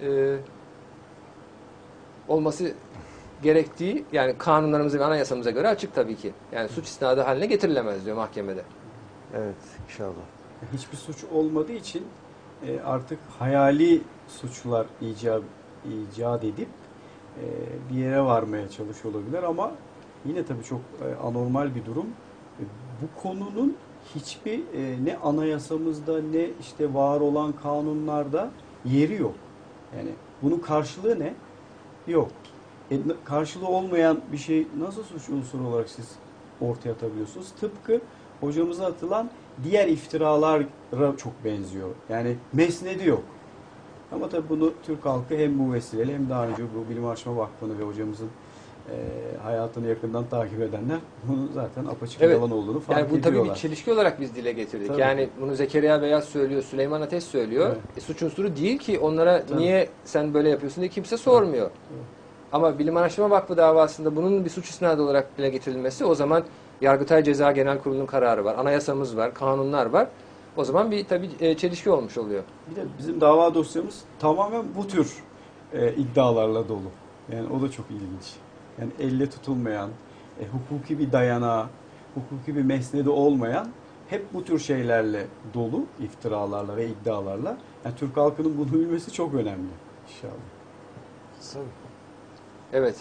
olması gerektiği yani kanunlarımıza ve anayasamıza göre açık tabii ki. Yani suç isnadı haline getirilemez diyor mahkemede. Evet inşallah. Hiçbir suç olmadığı için artık hayali suçlar icat edip bir yere varmaya çalışıyor olabilir ama yine tabii çok anormal bir durum. Bu konunun hiçbir ne anayasamızda ne işte var olan kanunlarda yeri yok. Yani bunun karşılığı ne? Yok. Karşılığı olmayan bir şey nasıl suç unsuru olarak siz ortaya atabiliyorsunuz? Tıpkı hocamıza atılan diğer iftiralara çok benziyor. Yani mesnedi yok. Ama tabii bunu Türk halkı hem bu vesileyle hem daha önce bu Bilim Araştırma Vakfı'nı ve hocamızın hayatını yakından takip edenler bunu zaten apaçık evet, yalan olduğunu fark ediyorlar. Yani bu tabii bir çelişki olarak biz dile getirdik. Tabii. Yani bunu Zekeriya Beyaz söylüyor, Süleyman Ateş söylüyor. Evet. Suç unsuru değil ki onlara tabii, niye sen böyle yapıyorsun diye kimse sormuyor. Evet. Ama Bilim Araştırma Vakfı davasında bunun bir suç isnadı olarak dile getirilmesi o zaman Yargıtay Ceza Genel Kurulu'nun kararı var, anayasamız var, kanunlar var. O zaman bir tabii çelişki olmuş oluyor. Bir de bizim dava dosyamız tamamen bu tür iddialarla dolu. Yani o da çok ilginç. Yani elle tutulmayan, hukuki bir dayanağı, hukuki bir mesnedi olmayan hep bu tür şeylerle dolu, iftiralarla ve iddialarla. Yani Türk halkının bunu bilmesi çok önemli inşallah. Tabii. Evet.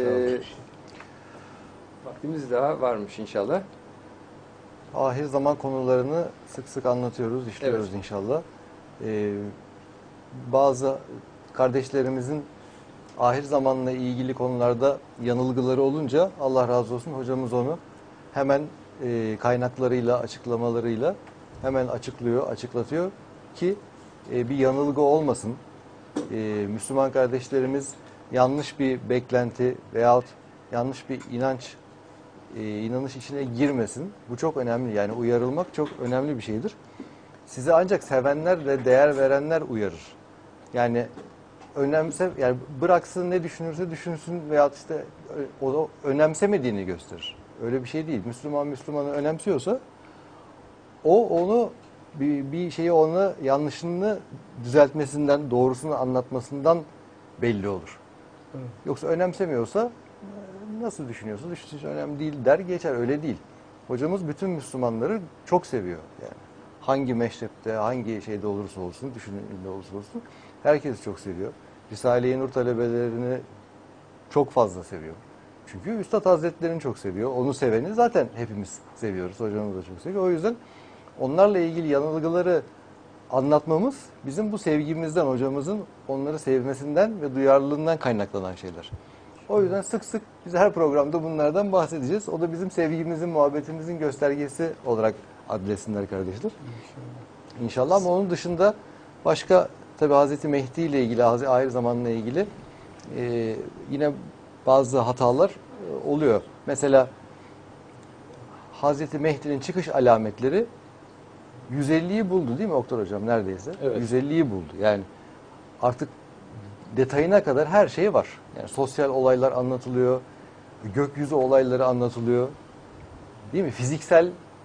Vaktimiz daha varmış inşallah. Ahir zaman konularını sık sık anlatıyoruz, işliyoruz evet, inşallah. Bazı kardeşlerimizin ahir zamanla ilgili konularda yanılgıları olunca Allah razı olsun hocamız onu hemen kaynaklarıyla, açıklamalarıyla hemen açıklatıyor ki bir yanılgı olmasın. Müslüman kardeşlerimiz yanlış bir beklenti veyahut yanlış bir inanış içine girmesin. Bu çok önemli. Yani uyarılmak çok önemli bir şeydir. Size ancak sevenler ve değer verenler uyarır. Yani yani bıraksın ne düşünürse düşünsün veyahut işte o önemsemediğini gösterir. Öyle bir şey değil. Müslüman Müslümanı önemsiyorsa o onu bir şeyi ona yanlışını düzeltmesinden, doğrusunu anlatmasından belli olur. Evet. Yoksa önemsemiyorsa nasıl düşünüyorsa önemli değil der geçer. Öyle değil. Hocamız bütün Müslümanları çok seviyor. Yani hangi meşrepte, hangi şeyde olursa olsun, düşünümde olursa olsun herkesi çok seviyor. Risale-i Nur talebelerini çok fazla seviyor. Çünkü Üstad Hazretleri'ni çok seviyor. Onu seveni zaten hepimiz seviyoruz. Hocamız da çok seviyor. O yüzden onlarla ilgili yanılgıları anlatmamız bizim bu sevgimizden, hocamızın onları sevmesinden ve duyarlılığından kaynaklanan şeyler. O yüzden sık sık biz her programda bunlardan bahsedeceğiz. O da bizim sevgimizin, muhabbetimizin göstergesi olarak adresinler kardeşler. İnşallah. Ama onun dışında başka tabi Hazreti Mehdi ile ilgili, ahir zamanla ilgili yine bazı hatalar oluyor. Mesela Hazreti Mehdi'nin çıkış alametleri 150'yi buldu değil mi Oktar Hocam neredeyse? Evet. 150'yi buldu. Yani artık detayına kadar her şey var. Yani sosyal olaylar anlatılıyor, gökyüzü olayları anlatılıyor. Değil mi? Fiziksel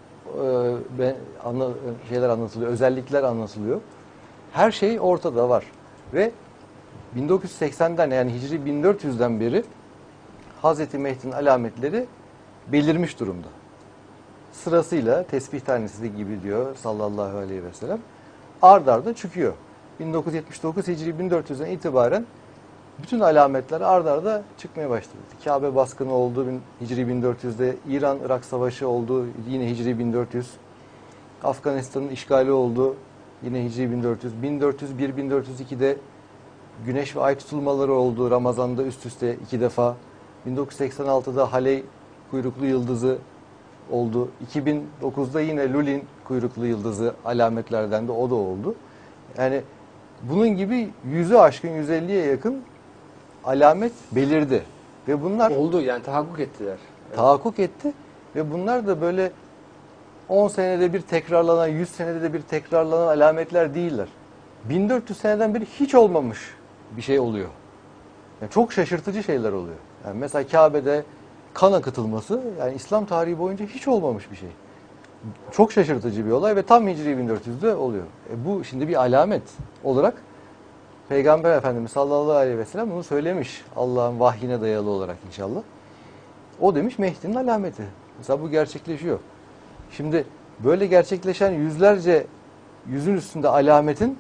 şeyler anlatılıyor, özellikler anlatılıyor. Her şey ortada var. Ve 1980'den yani Hicri 1400'den beri Hazreti Mehdi'nin alametleri belirmiş durumda. Sırasıyla tesbih tanesi gibi diyor sallallahu aleyhi ve sellem. Ard arda çıkıyor. 1979 Hicri 1400'den itibaren bütün alametler ard arda çıkmaya başladı. Kabe baskını oldu Hicri 1400'de, İran-Irak savaşı oldu yine Hicri 1400. Afganistan'ın işgali oldu yine Hicri 1400. 1401-1402'de güneş ve ay tutulmaları oldu Ramazan'da üst üste 2 defa. 1986'da Haley kuyruklu yıldızı oldu. 2009'da yine Lulin kuyruklu yıldızı alametlerden de o da oldu. Yani bunun gibi 100'ü aşkın 150'ye yakın alamet belirdi. Ve bunlar oldu yani tahakkuk ettiler. Evet. Tahakkuk etti ve bunlar da böyle 10 senede bir tekrarlanan, 100 senede de bir tekrarlanan alametler değiller. 1400 seneden beri hiç olmamış bir şey oluyor. Yani çok şaşırtıcı şeyler oluyor. Yani mesela Kabe'de kan akıtılması yani İslam tarihi boyunca hiç olmamış bir şey. Çok şaşırtıcı bir olay ve tam Hicri 1400'de oluyor. Bu şimdi bir alamet olarak Peygamber Efendimiz sallallahu aleyhi ve sellem bunu söylemiş. Allah'ın vahyine dayalı olarak inşallah. O demiş Mehdi'nin alameti. Mesela bu gerçekleşiyor. Şimdi böyle gerçekleşen yüzlerce yüzün üstünde alametin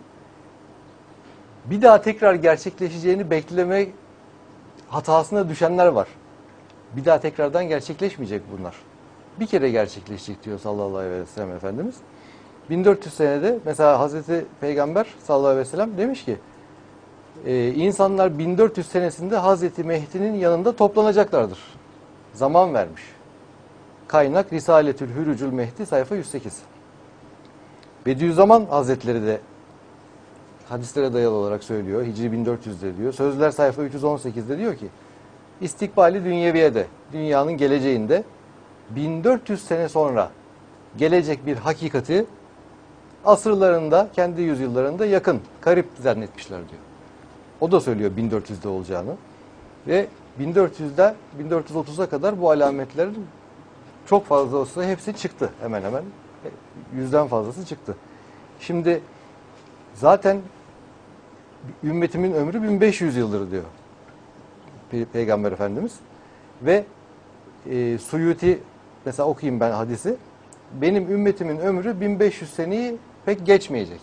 bir daha tekrar gerçekleşeceğini bekleme hatasına düşenler var. Bir daha tekrardan gerçekleşmeyecek bunlar. Bir kere gerçekleşecek diyor sallallahu aleyhi ve sellem Efendimiz. 1400 senede mesela Hazreti Peygamber sallallahu aleyhi ve sellem demiş ki insanlar 1400 senesinde Hazreti Mehdi'nin yanında toplanacaklardır. Zaman vermiş. Kaynak Risaletül Hürücül Mehdi sayfa 108. Bediüzzaman Hazretleri de hadislere dayalı olarak söylüyor. Hicri 1400'de diyor. Sözler sayfa 318'de diyor ki İstikbali dünyeviye dünyanın geleceğinde 1400 sene sonra gelecek bir hakikati asırlarında, kendi yüzyıllarında yakın, karip zannetmişler diyor. O da söylüyor 1400'de olacağını. Ve 1400'de 1430'a kadar bu alametlerin çok fazla olsa hepsi çıktı hemen hemen. 100'den fazlası çıktı. Şimdi zaten ümmetimin ömrü 1500 yıldır diyor Peygamber Efendimiz. Ve Suyuti mesela okuyayım ben hadisi. Benim ümmetimin ömrü 1500 seneyi pek geçmeyecek.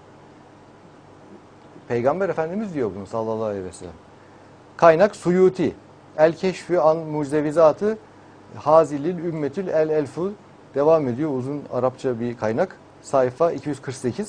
Peygamber Efendimiz diyor bunu sallallahu aleyhi ve sellem. Kaynak Suyuti. El Keşfü an Mucevizatı Hazilil Ümmetül El Elfu devam ediyor. Uzun Arapça bir kaynak. Sayfa 248.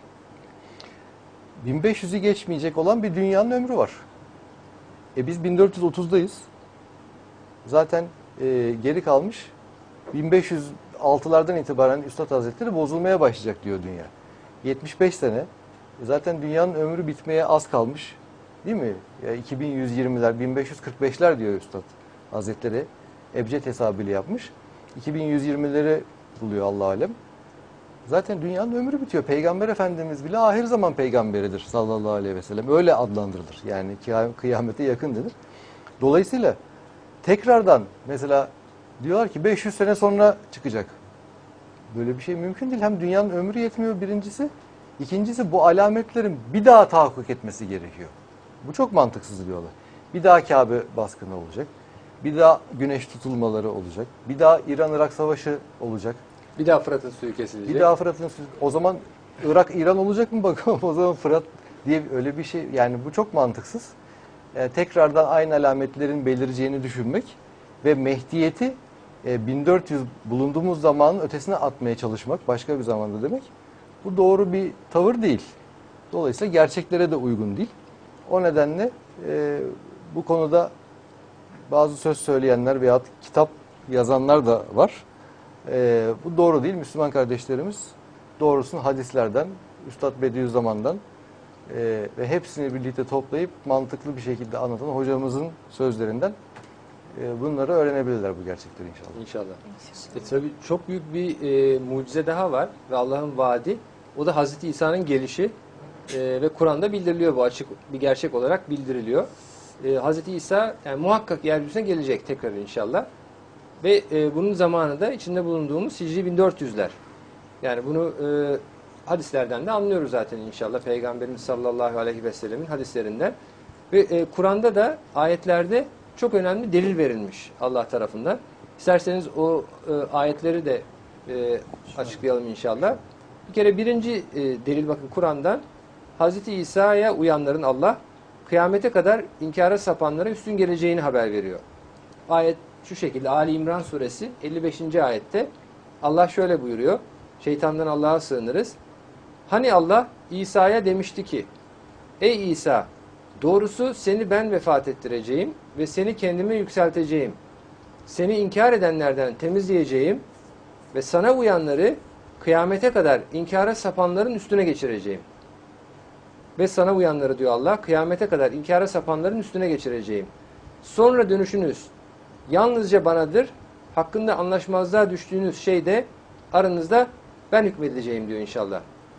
1500'ü geçmeyecek olan bir dünyanın ömrü var. Biz 1430'dayız. Zaten geri kalmış. 1506'lardan itibaren Üstad Hazretleri bozulmaya başlayacak diyor dünya. 75 sene. Zaten dünyanın ömrü bitmeye az kalmış. Değil mi? 2120'ler, 1545'ler diyor Üstad Hazretleri. Ebced hesabıyla yapmış. 2120'leri buluyor Allah alem. Zaten dünyanın ömrü bitiyor. Peygamber Efendimiz bile ahir zaman peygamberidir sallallahu aleyhi ve sellem. Öyle adlandırılır. Yani kıyamete yakın denir. Dolayısıyla tekrardan mesela Diyorlar ki 500 sene sonra çıkacak. Böyle bir şey mümkün değil. Hem dünyanın ömrü yetmiyor birincisi. İkincisi bu alametlerin bir daha tahakkuk etmesi gerekiyor. Bu çok mantıksız bir olay. Bir daha Kabe baskını olacak. Bir daha güneş tutulmaları olacak. Bir daha İran-Irak savaşı olacak. Bir daha Fırat'ın suyu kesilecek. Bir daha Fırat'ın suyu. O zaman Irak İran olacak mı bakalım. O zaman Fırat diye öyle bir şey. Yani bu çok mantıksız. Tekrardan aynı alametlerin belireceğini düşünmek ve Mehdiyeti 1400 bulunduğumuz zamanın ötesine atmaya çalışmak başka bir zamanda demek. Bu doğru bir tavır değil. Dolayısıyla gerçeklere de uygun değil. O nedenle bu konuda bazı söz söyleyenler veya kitap yazanlar da var. Bu doğru değil. Müslüman kardeşlerimiz doğrusunu hadislerden, Üstad Bediüzzaman'dan ve hepsini birlikte toplayıp mantıklı bir şekilde anlatan hocamızın sözlerinden bunları öğrenebilirler bu gerçekleri inşallah. İnşallah. Tabii çok büyük bir mucize daha var ve Allah'ın vaadi. O da Hazreti İsa'nın gelişi ve Kur'an'da bildiriliyor, bu açık bir gerçek olarak bildiriliyor. Hazreti İsa yani muhakkak yeryüzüne gelecek tekrar inşallah. Ve bunun zamanı da içinde bulunduğumuz Hicri 1400'ler. Yani bunu hadislerden de anlıyoruz zaten inşallah. Peygamberimiz sallallahu aleyhi ve sellemin hadislerinden. Ve Kur'an'da da ayetlerde çok önemli delil verilmiş Allah tarafından. İsterseniz o ayetleri de açıklayalım inşallah. Bir kere birinci delil bakın Kur'an'dan Hazreti İsa'ya uyanların Allah kıyamete kadar inkara sapanlara üstün geleceğini haber veriyor. Ayet şu şekilde Ali İmran suresi 55. ayette Allah şöyle buyuruyor. Şeytandan Allah'a sığınırız. Hani Allah İsa'ya demişti ki ey İsa doğrusu seni ben vefat ettireceğim ve seni kendime yükselteceğim. Seni inkar edenlerden temizleyeceğim ve sana uyanları kıyamete kadar inkara sapanların üstüne geçireceğim. Ve sana uyanları diyor Allah, kıyamete kadar inkara sapanların üstüne geçireceğim. Sonra dönüşünüz yalnızca banadır. Hakkında anlaşmazlığa düştüğünüz şeyde aranızda ben hükmedeceğim diyor inşallah.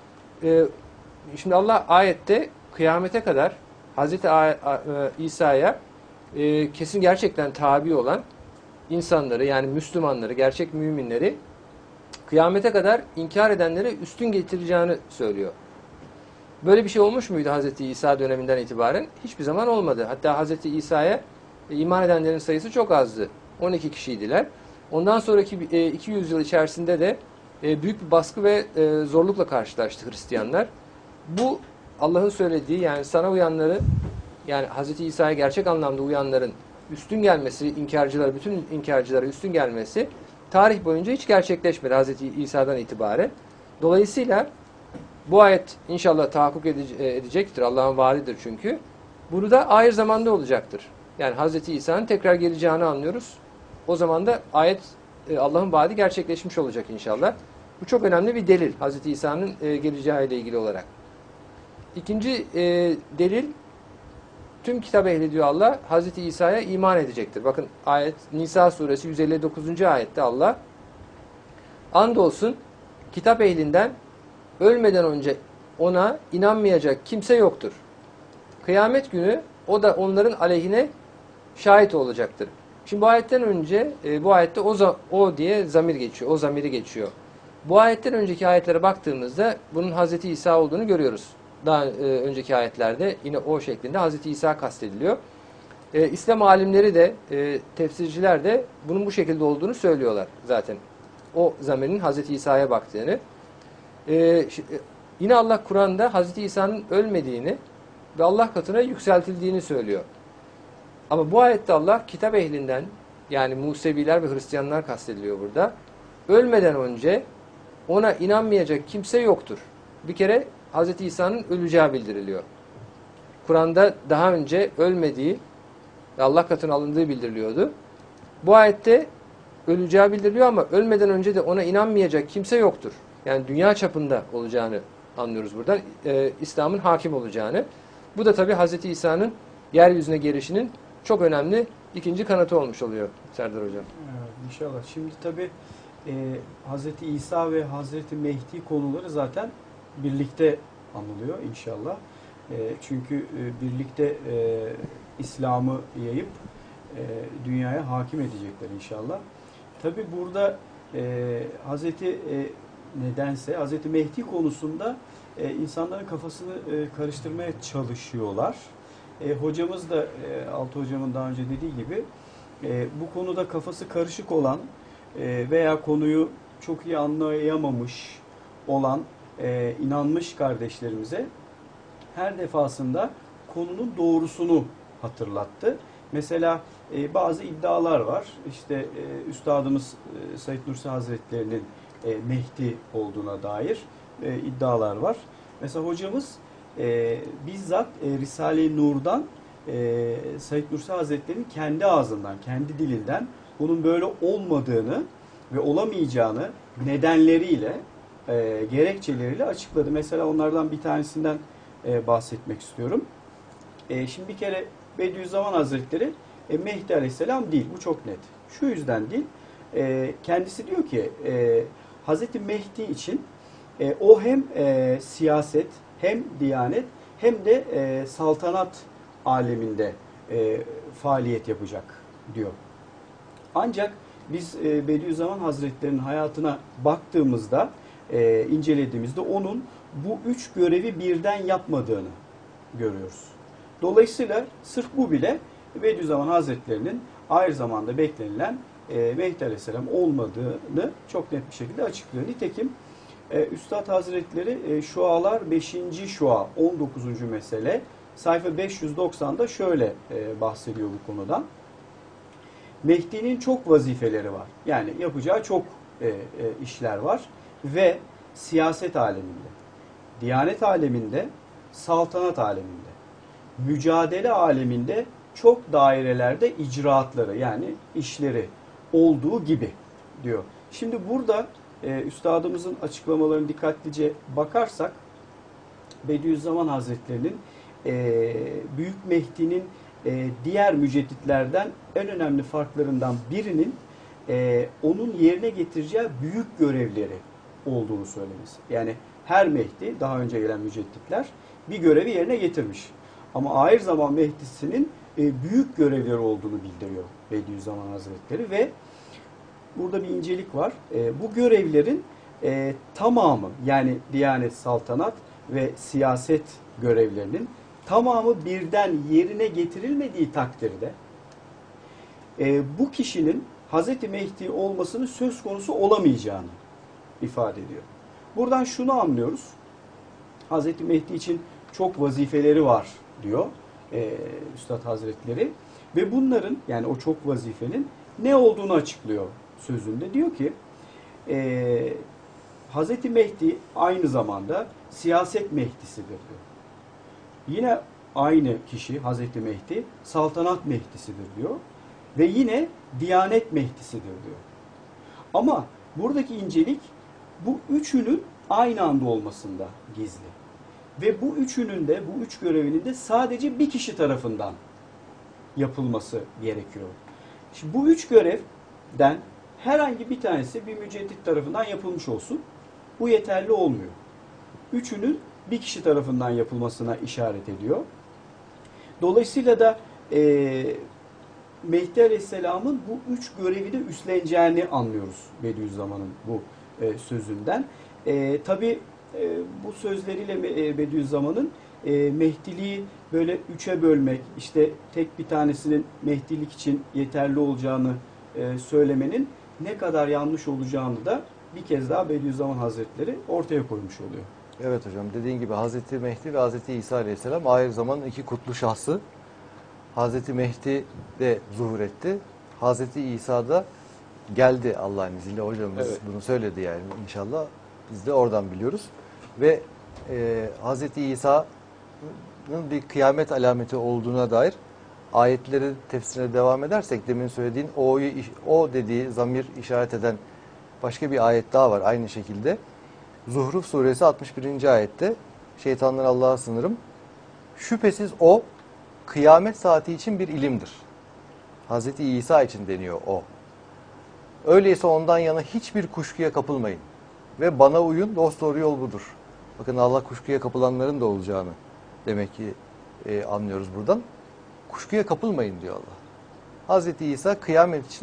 Şimdi Allah ayette kıyamete kadar Hazreti İsa'ya kesin gerçekten tabi olan insanları yani Müslümanları, gerçek müminleri kıyamete kadar inkar edenlere üstün getireceğini söylüyor. Böyle bir şey olmuş muydu Hazreti İsa döneminden itibaren? Hiçbir zaman olmadı. Hatta Hazreti İsa'ya iman edenlerin sayısı çok azdı. 12 kişiydiler. Ondan sonraki 200 yıl içerisinde de büyük bir baskı ve zorlukla karşılaştı Hristiyanlar. Bu Allah'ın söylediği yani sana uyanları yani Hazreti İsa'ya gerçek anlamda uyanların üstün gelmesi, inkarcılar, bütün inkarcılara üstün gelmesi tarih boyunca hiç gerçekleşmedi Hazreti İsa'dan itibaren. Dolayısıyla bu ayet inşallah tahakkuk edecektir. Allah'ın vaadidir çünkü. Bunu da ahir zamanda olacaktır. Yani Hazreti İsa'nın tekrar geleceğini anlıyoruz. O zaman da ayet Allah'ın vaadi gerçekleşmiş olacak inşallah. Bu çok önemli bir delil Hazreti İsa'nın geleceğiyle ilgili olarak. İkinci delil tüm kitap ehli diyor Allah Hazreti İsa'ya iman edecektir. Bakın ayet Nisa suresi 159. ayette Allah andolsun kitap ehlinden ölmeden önce ona inanmayacak kimse yoktur. Kıyamet günü o da onların aleyhine şahit olacaktır. Şimdi bu ayetten önce bu ayette o diye zamir geçiyor. O zamiri geçiyor. Bu ayetten önceki ayetlere baktığımızda bunun Hazreti İsa olduğunu görüyoruz. Daha önceki ayetlerde yine o şeklinde Hazreti İsa kastediliyor. İslam alimleri de tefsirciler de bunun bu şekilde olduğunu söylüyorlar zaten. O zamirin Hazreti İsa'ya baktığını. Yine Allah Kur'an'da Hazreti İsa'nın ölmediğini ve Allah katına yükseltildiğini söylüyor. Ama bu ayette Allah kitap ehlinden yani Museviler ve Hristiyanlar kastediliyor burada. Ölmeden önce ona inanmayacak kimse yoktur. Bir kere Hazreti İsa'nın öleceği bildiriliyor. Kur'an'da daha önce ölmediği ve Allah katına alındığı bildiriliyordu. Bu ayette öleceği bildiriliyor ama ölmeden önce de ona inanmayacak kimse yoktur. Yani dünya çapında olacağını anlıyoruz buradan. İslam'ın hakim olacağını. Bu da tabii Hazreti İsa'nın yeryüzüne gelişinin çok önemli ikinci kanıtı olmuş oluyor Serdar Hocam. Evet, inşallah. Şimdi tabii Hazreti İsa ve Hazreti Mehdi konuları zaten birlikte anılıyor inşallah. Çünkü birlikte İslam'ı yayıp dünyaya hakim edecekler inşallah. Tabii burada nedense Hazreti Mehdi konusunda insanların kafasını karıştırmaya çalışıyorlar. Hocamız da Altı hocamın daha önce dediği gibi bu konuda kafası karışık olan veya konuyu çok iyi anlayamamış olan inanmış kardeşlerimize her defasında konunun doğrusunu hatırlattı. Mesela bazı iddialar var. İşte Üstadımız Said Nursi Hazretleri'nin Mehdi olduğuna dair iddialar var. Mesela hocamız bizzat Risale-i Nur'dan Said Nursi Hazretleri'nin kendi ağzından, kendi dilinden bunun böyle olmadığını ve olamayacağını nedenleriyle, gerekçeleriyle açıkladı. Mesela onlardan bir tanesinden bahsetmek istiyorum. Şimdi bir kere Bediüzzaman Hazretleri Mehdi Aleyhisselam değil. Bu çok net. Şu yüzden değil. Kendisi diyor ki Hazreti Mehdi için o hem siyaset, hem diyanet, hem de saltanat aleminde faaliyet yapacak diyor. Ancak biz Bediüzzaman Hazretleri'nin hayatına baktığımızda, incelediğimizde onun bu üç görevi birden yapmadığını görüyoruz. Dolayısıyla sırf bu bile Bediüzzaman Hazretleri'nin aynı zamanda beklenilen Mehdi Aleyhisselam olmadığını çok net bir şekilde açıklıyor. Nitekim Üstad Hazretleri Şualar 5. Şua 19. mesele sayfa 590'da şöyle bahsediyor bu konudan. Mehdi'nin çok vazifeleri var. Yani yapacağı çok işler var ve siyaset aleminde, diyanet aleminde, saltanat aleminde, mücadele aleminde çok dairelerde icraatları yani işleri olduğu gibi diyor. Şimdi burada üstadımızın açıklamalarını dikkatlice bakarsak Bediüzzaman Hazretleri'nin Büyük Mehdi'nin diğer mücedditlerden en önemli farklarından birinin onun yerine getireceği büyük görevleri olduğunu söylemesi. Yani her Mehdi, daha önce gelen mücedditler bir görevi yerine getirmiş. Ama ahir zaman Mehdi'sinin büyük görevleri olduğunu bildiriyor Bediüzzaman Hazretleri ve burada bir incelik var. Bu görevlerin tamamı yani diyanet, saltanat ve siyaset görevlerinin tamamı birden yerine getirilmediği takdirde bu kişinin Hazreti Mehdi olmasının söz konusu olamayacağını ifade ediyor. Buradan şunu anlıyoruz. Hazreti Mehdi için çok vazifeleri var diyor Üstad Hazretleri ve bunların yani o çok vazifenin ne olduğunu açıklıyor sözünde. Diyor ki Hazreti Mehdi aynı zamanda siyaset Mehdisidir diyor. Yine aynı kişi Hazreti Mehdi saltanat Mehdisidir diyor ve yine diyanet Mehdisidir diyor. Ama buradaki incelik bu üçünün aynı anda olmasında gizli. Ve bu üçünün de, bu üç görevinin de sadece bir kişi tarafından yapılması gerekiyor. Şimdi bu üç görevden herhangi bir tanesi bir müceddit tarafından yapılmış olsun. Bu yeterli olmuyor. Üçünün bir kişi tarafından yapılmasına işaret ediyor. Dolayısıyla da Mehdi Aleyhisselam'ın bu üç görevi de üstleneceğini anlıyoruz Bediüzzaman'ın bu sözünden. Tabi bu sözleriyle Bediüzzaman'ın Mehdiliği böyle üçe bölmek, işte tek bir tanesinin Mehdilik için yeterli olacağını söylemenin ne kadar yanlış olacağını da bir kez daha Bediüzzaman Hazretleri ortaya koymuş oluyor. Evet hocam, dediğin gibi Hazreti Mehdi ve Hazreti İsa Aleyhisselam ahir zamanın iki kutlu şahsı. Hazreti Mehdi de zuhur etti. Hazreti İsa da geldi Allah'ın izniyle. Hocamız bunu söyledi yani inşallah. Biz de oradan biliyoruz. Ve Hazreti İsa'nın bir kıyamet alameti olduğuna dair ayetleri tefsirine devam edersek demin söylediğin o dediği zamir işaret eden başka bir ayet daha var aynı şekilde. Zuhruf suresi 61. ayette şeytandan Allah'a sığınırım. Şüphesiz o kıyamet saati için bir ilimdir. Hazreti İsa için deniyor o. Öyleyse ondan yana hiçbir kuşkuya kapılmayın. Ve bana uyun, dosdoğru yol budur. Bakın Allah kuşkuya kapılanların da olacağını demek ki anlıyoruz buradan. Kuşkuya kapılmayın diyor Allah. Hazreti İsa kıyamet için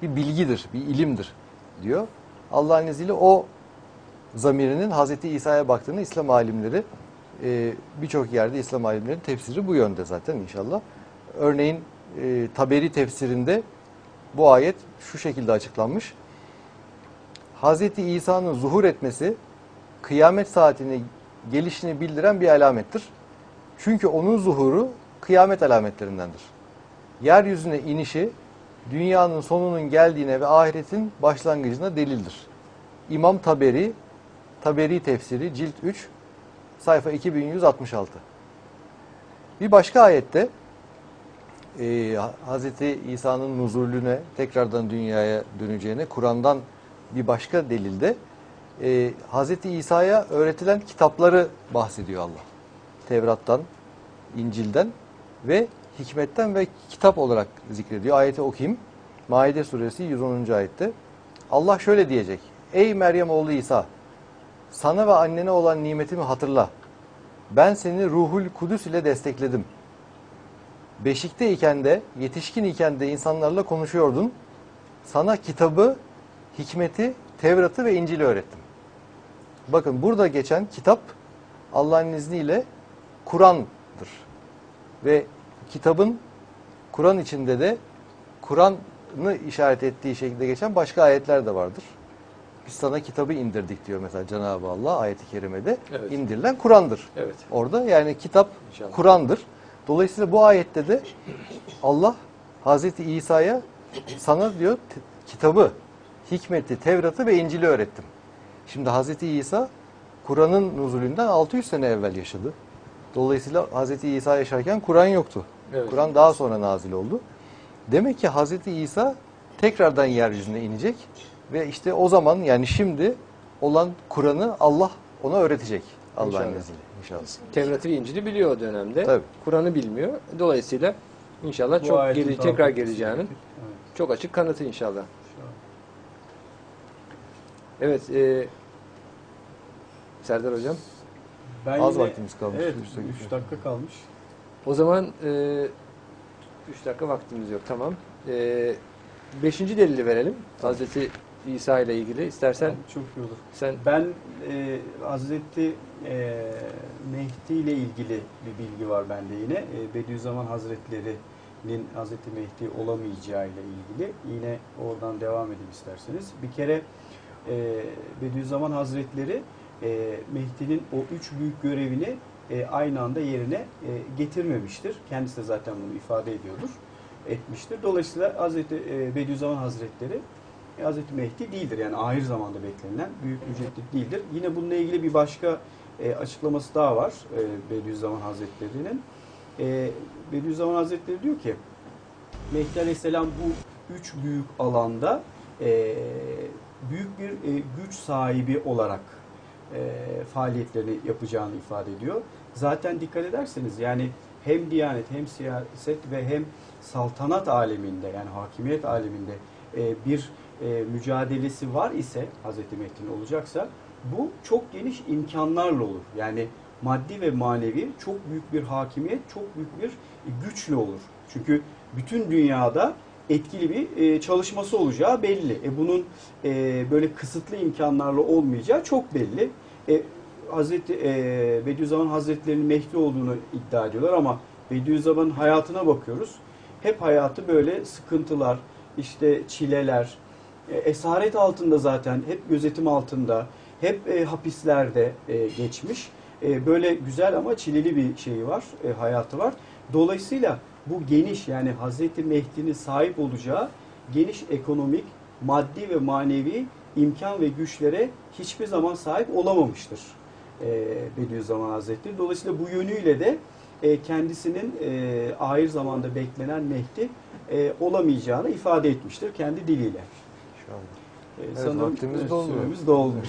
bir bilgidir, bir ilimdir diyor. Allah'ın izniyle o zamirinin Hazreti İsa'ya baktığını İslam alimleri, birçok yerde İslam alimlerinin tefsiri bu yönde zaten inşallah. Örneğin Taberi tefsirinde bu ayet şu şekilde açıklanmış. Hazreti İsa'nın zuhur etmesi kıyamet saatine gelişini bildiren bir alamettir. Çünkü onun zuhuru kıyamet alametlerindendir. Yeryüzüne inişi dünyanın sonunun geldiğine ve ahiretin başlangıcına delildir. İmam Taberi, Taberi tefsiri cilt 3, sayfa 2166. Bir başka ayette Hazreti İsa'nın nuzulüne, tekrardan dünyaya döneceğine, Kur'an'dan bir başka delilde Hazreti İsa'ya öğretilen kitapları bahsediyor Allah. Tevrat'tan, İncil'den ve hikmetten ve kitap olarak zikrediyor. Ayeti okuyayım. Maide suresi 110. ayette. Allah şöyle diyecek. Ey Meryem oğlu İsa, sana ve annene olan nimetimi hatırla. Ben seni Ruhul Kudüs ile destekledim. Beşikte iken de, yetişkin iken de insanlarla konuşuyordun. Sana kitabı, hikmeti, Tevrat'ı ve İncil'i öğrettim. Bakın burada geçen kitap Allah'ın izniyle Kur'an'dır. Ve kitabın Kur'an içinde de Kur'an'ı işaret ettiği şekilde geçen başka ayetler de vardır. Biz sana kitabı indirdik diyor mesela Cenab-ı Allah ayet-i kerimede. Evet. İndirilen Kur'an'dır. Evet. Orada yani kitap Kur'an'dır. Dolayısıyla bu ayette de Allah Hazreti İsa'ya sana diyor kitabı, hikmeti, Tevrat'ı ve İncil'i öğrettim. Şimdi Hazreti İsa Kur'an'ın nuzulünden 600 sene evvel yaşadı. Dolayısıyla Hazreti İsa yaşarken Kur'an yoktu. Evet. Kur'an daha sonra nazil oldu. Demek ki Hazreti İsa tekrardan yeryüzüne inecek ve işte o zaman yani şimdi olan Kur'an'ı Allah ona öğretecek. Allah'ın izniyle inşallah. Tevrat'ı ve İncil'i biliyor o dönemde. Kur'an'ı bilmiyor. Dolayısıyla inşallah çok tekrar geleceğinin çok açık kanıtı inşallah. Evet. Serdar Hocam. Az vaktimiz kalmış. Evet. 3 dakika kalmış. O zaman 3 dakika vaktimiz yok. Tamam. 5. delili verelim. Hazreti İsa ile ilgili. İstersen çok iyi olur. Ben Hazreti Mehdi ile ilgili bir bilgi var bende yine. Bediüzzaman Hazretleri'nin Hazreti Mehdi olamayacağı ile ilgili. Yine oradan devam edeyim isterseniz. Bir kere Bediüzzaman Hazretleri Mehdi'nin o 3 büyük görevini aynı anda yerine getirmemiştir. Kendisi de zaten bunu ifade etmiştir. Dolayısıyla Hazreti Bediüzzaman Hazretleri Hazreti Mehdi değildir. Yani ahir zamanda beklenilen büyük müceddit değildir. Yine bununla ilgili bir başka açıklaması daha var Bediüzzaman Hazretleri'nin. Bediüzzaman Hazretleri diyor ki Mehdi Aleyhisselam bu 3 büyük alanda büyük bir güç sahibi olarak faaliyetlerini yapacağını ifade ediyor. Zaten dikkat ederseniz yani hem diyanet hem siyaset ve hem saltanat aleminde yani hakimiyet aleminde bir mücadelesi var ise Hazreti Mehdi'nin olacaksa bu çok geniş imkanlarla olur. Yani maddi ve manevi çok büyük bir hakimiyet, çok büyük bir güçle olur. Çünkü bütün dünyada etkili bir çalışması olacağı belli. Bunun böyle kısıtlı imkanlarla olmayacağı çok belli. Hazreti Bediüzzaman Hazretleri'nin Mehdi olduğunu iddia ediyorlar ama Bediüzzaman'ın hayatına bakıyoruz. Hep hayatı böyle sıkıntılar, işte çileler, esaret altında zaten, hep gözetim altında, hep hapislerde geçmiş. Böyle güzel ama çileli bir şeyi var, hayatı var. Dolayısıyla bu geniş yani Hazreti Mehdi'nin sahip olacağı geniş ekonomik, maddi ve manevi imkan ve güçlere hiçbir zaman sahip olamamıştır Bediüzzaman Hazretleri. Dolayısıyla bu yönüyle de kendisinin ahir zamanda beklenen Mehdi olamayacağını ifade etmiştir kendi diliyle. Sanırım vaktimiz dolmuş.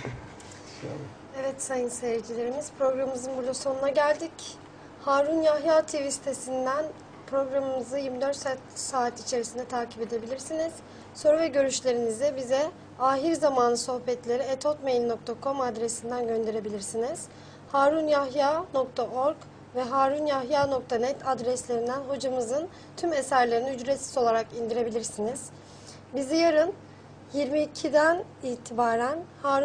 Evet sayın seyircilerimiz, programımızın burada sonuna geldik. Harun Yahya TV sitesinden programımızı 24 saat içerisinde takip edebilirsiniz. Soru ve görüşlerinizi bize ahirzamansohbetleri@hotmail.com adresinden gönderebilirsiniz. harunyahya.org ve harunyahya.net adreslerinden hocamızın tüm eserlerini ücretsiz olarak indirebilirsiniz. Bizi yarın 22'den itibaren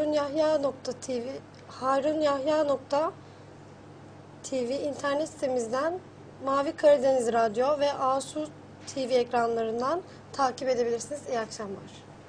harunyahya.tv internet sitemizden Mavi Karadeniz Radyo ve Asu TV ekranlarından takip edebilirsiniz. İyi akşamlar.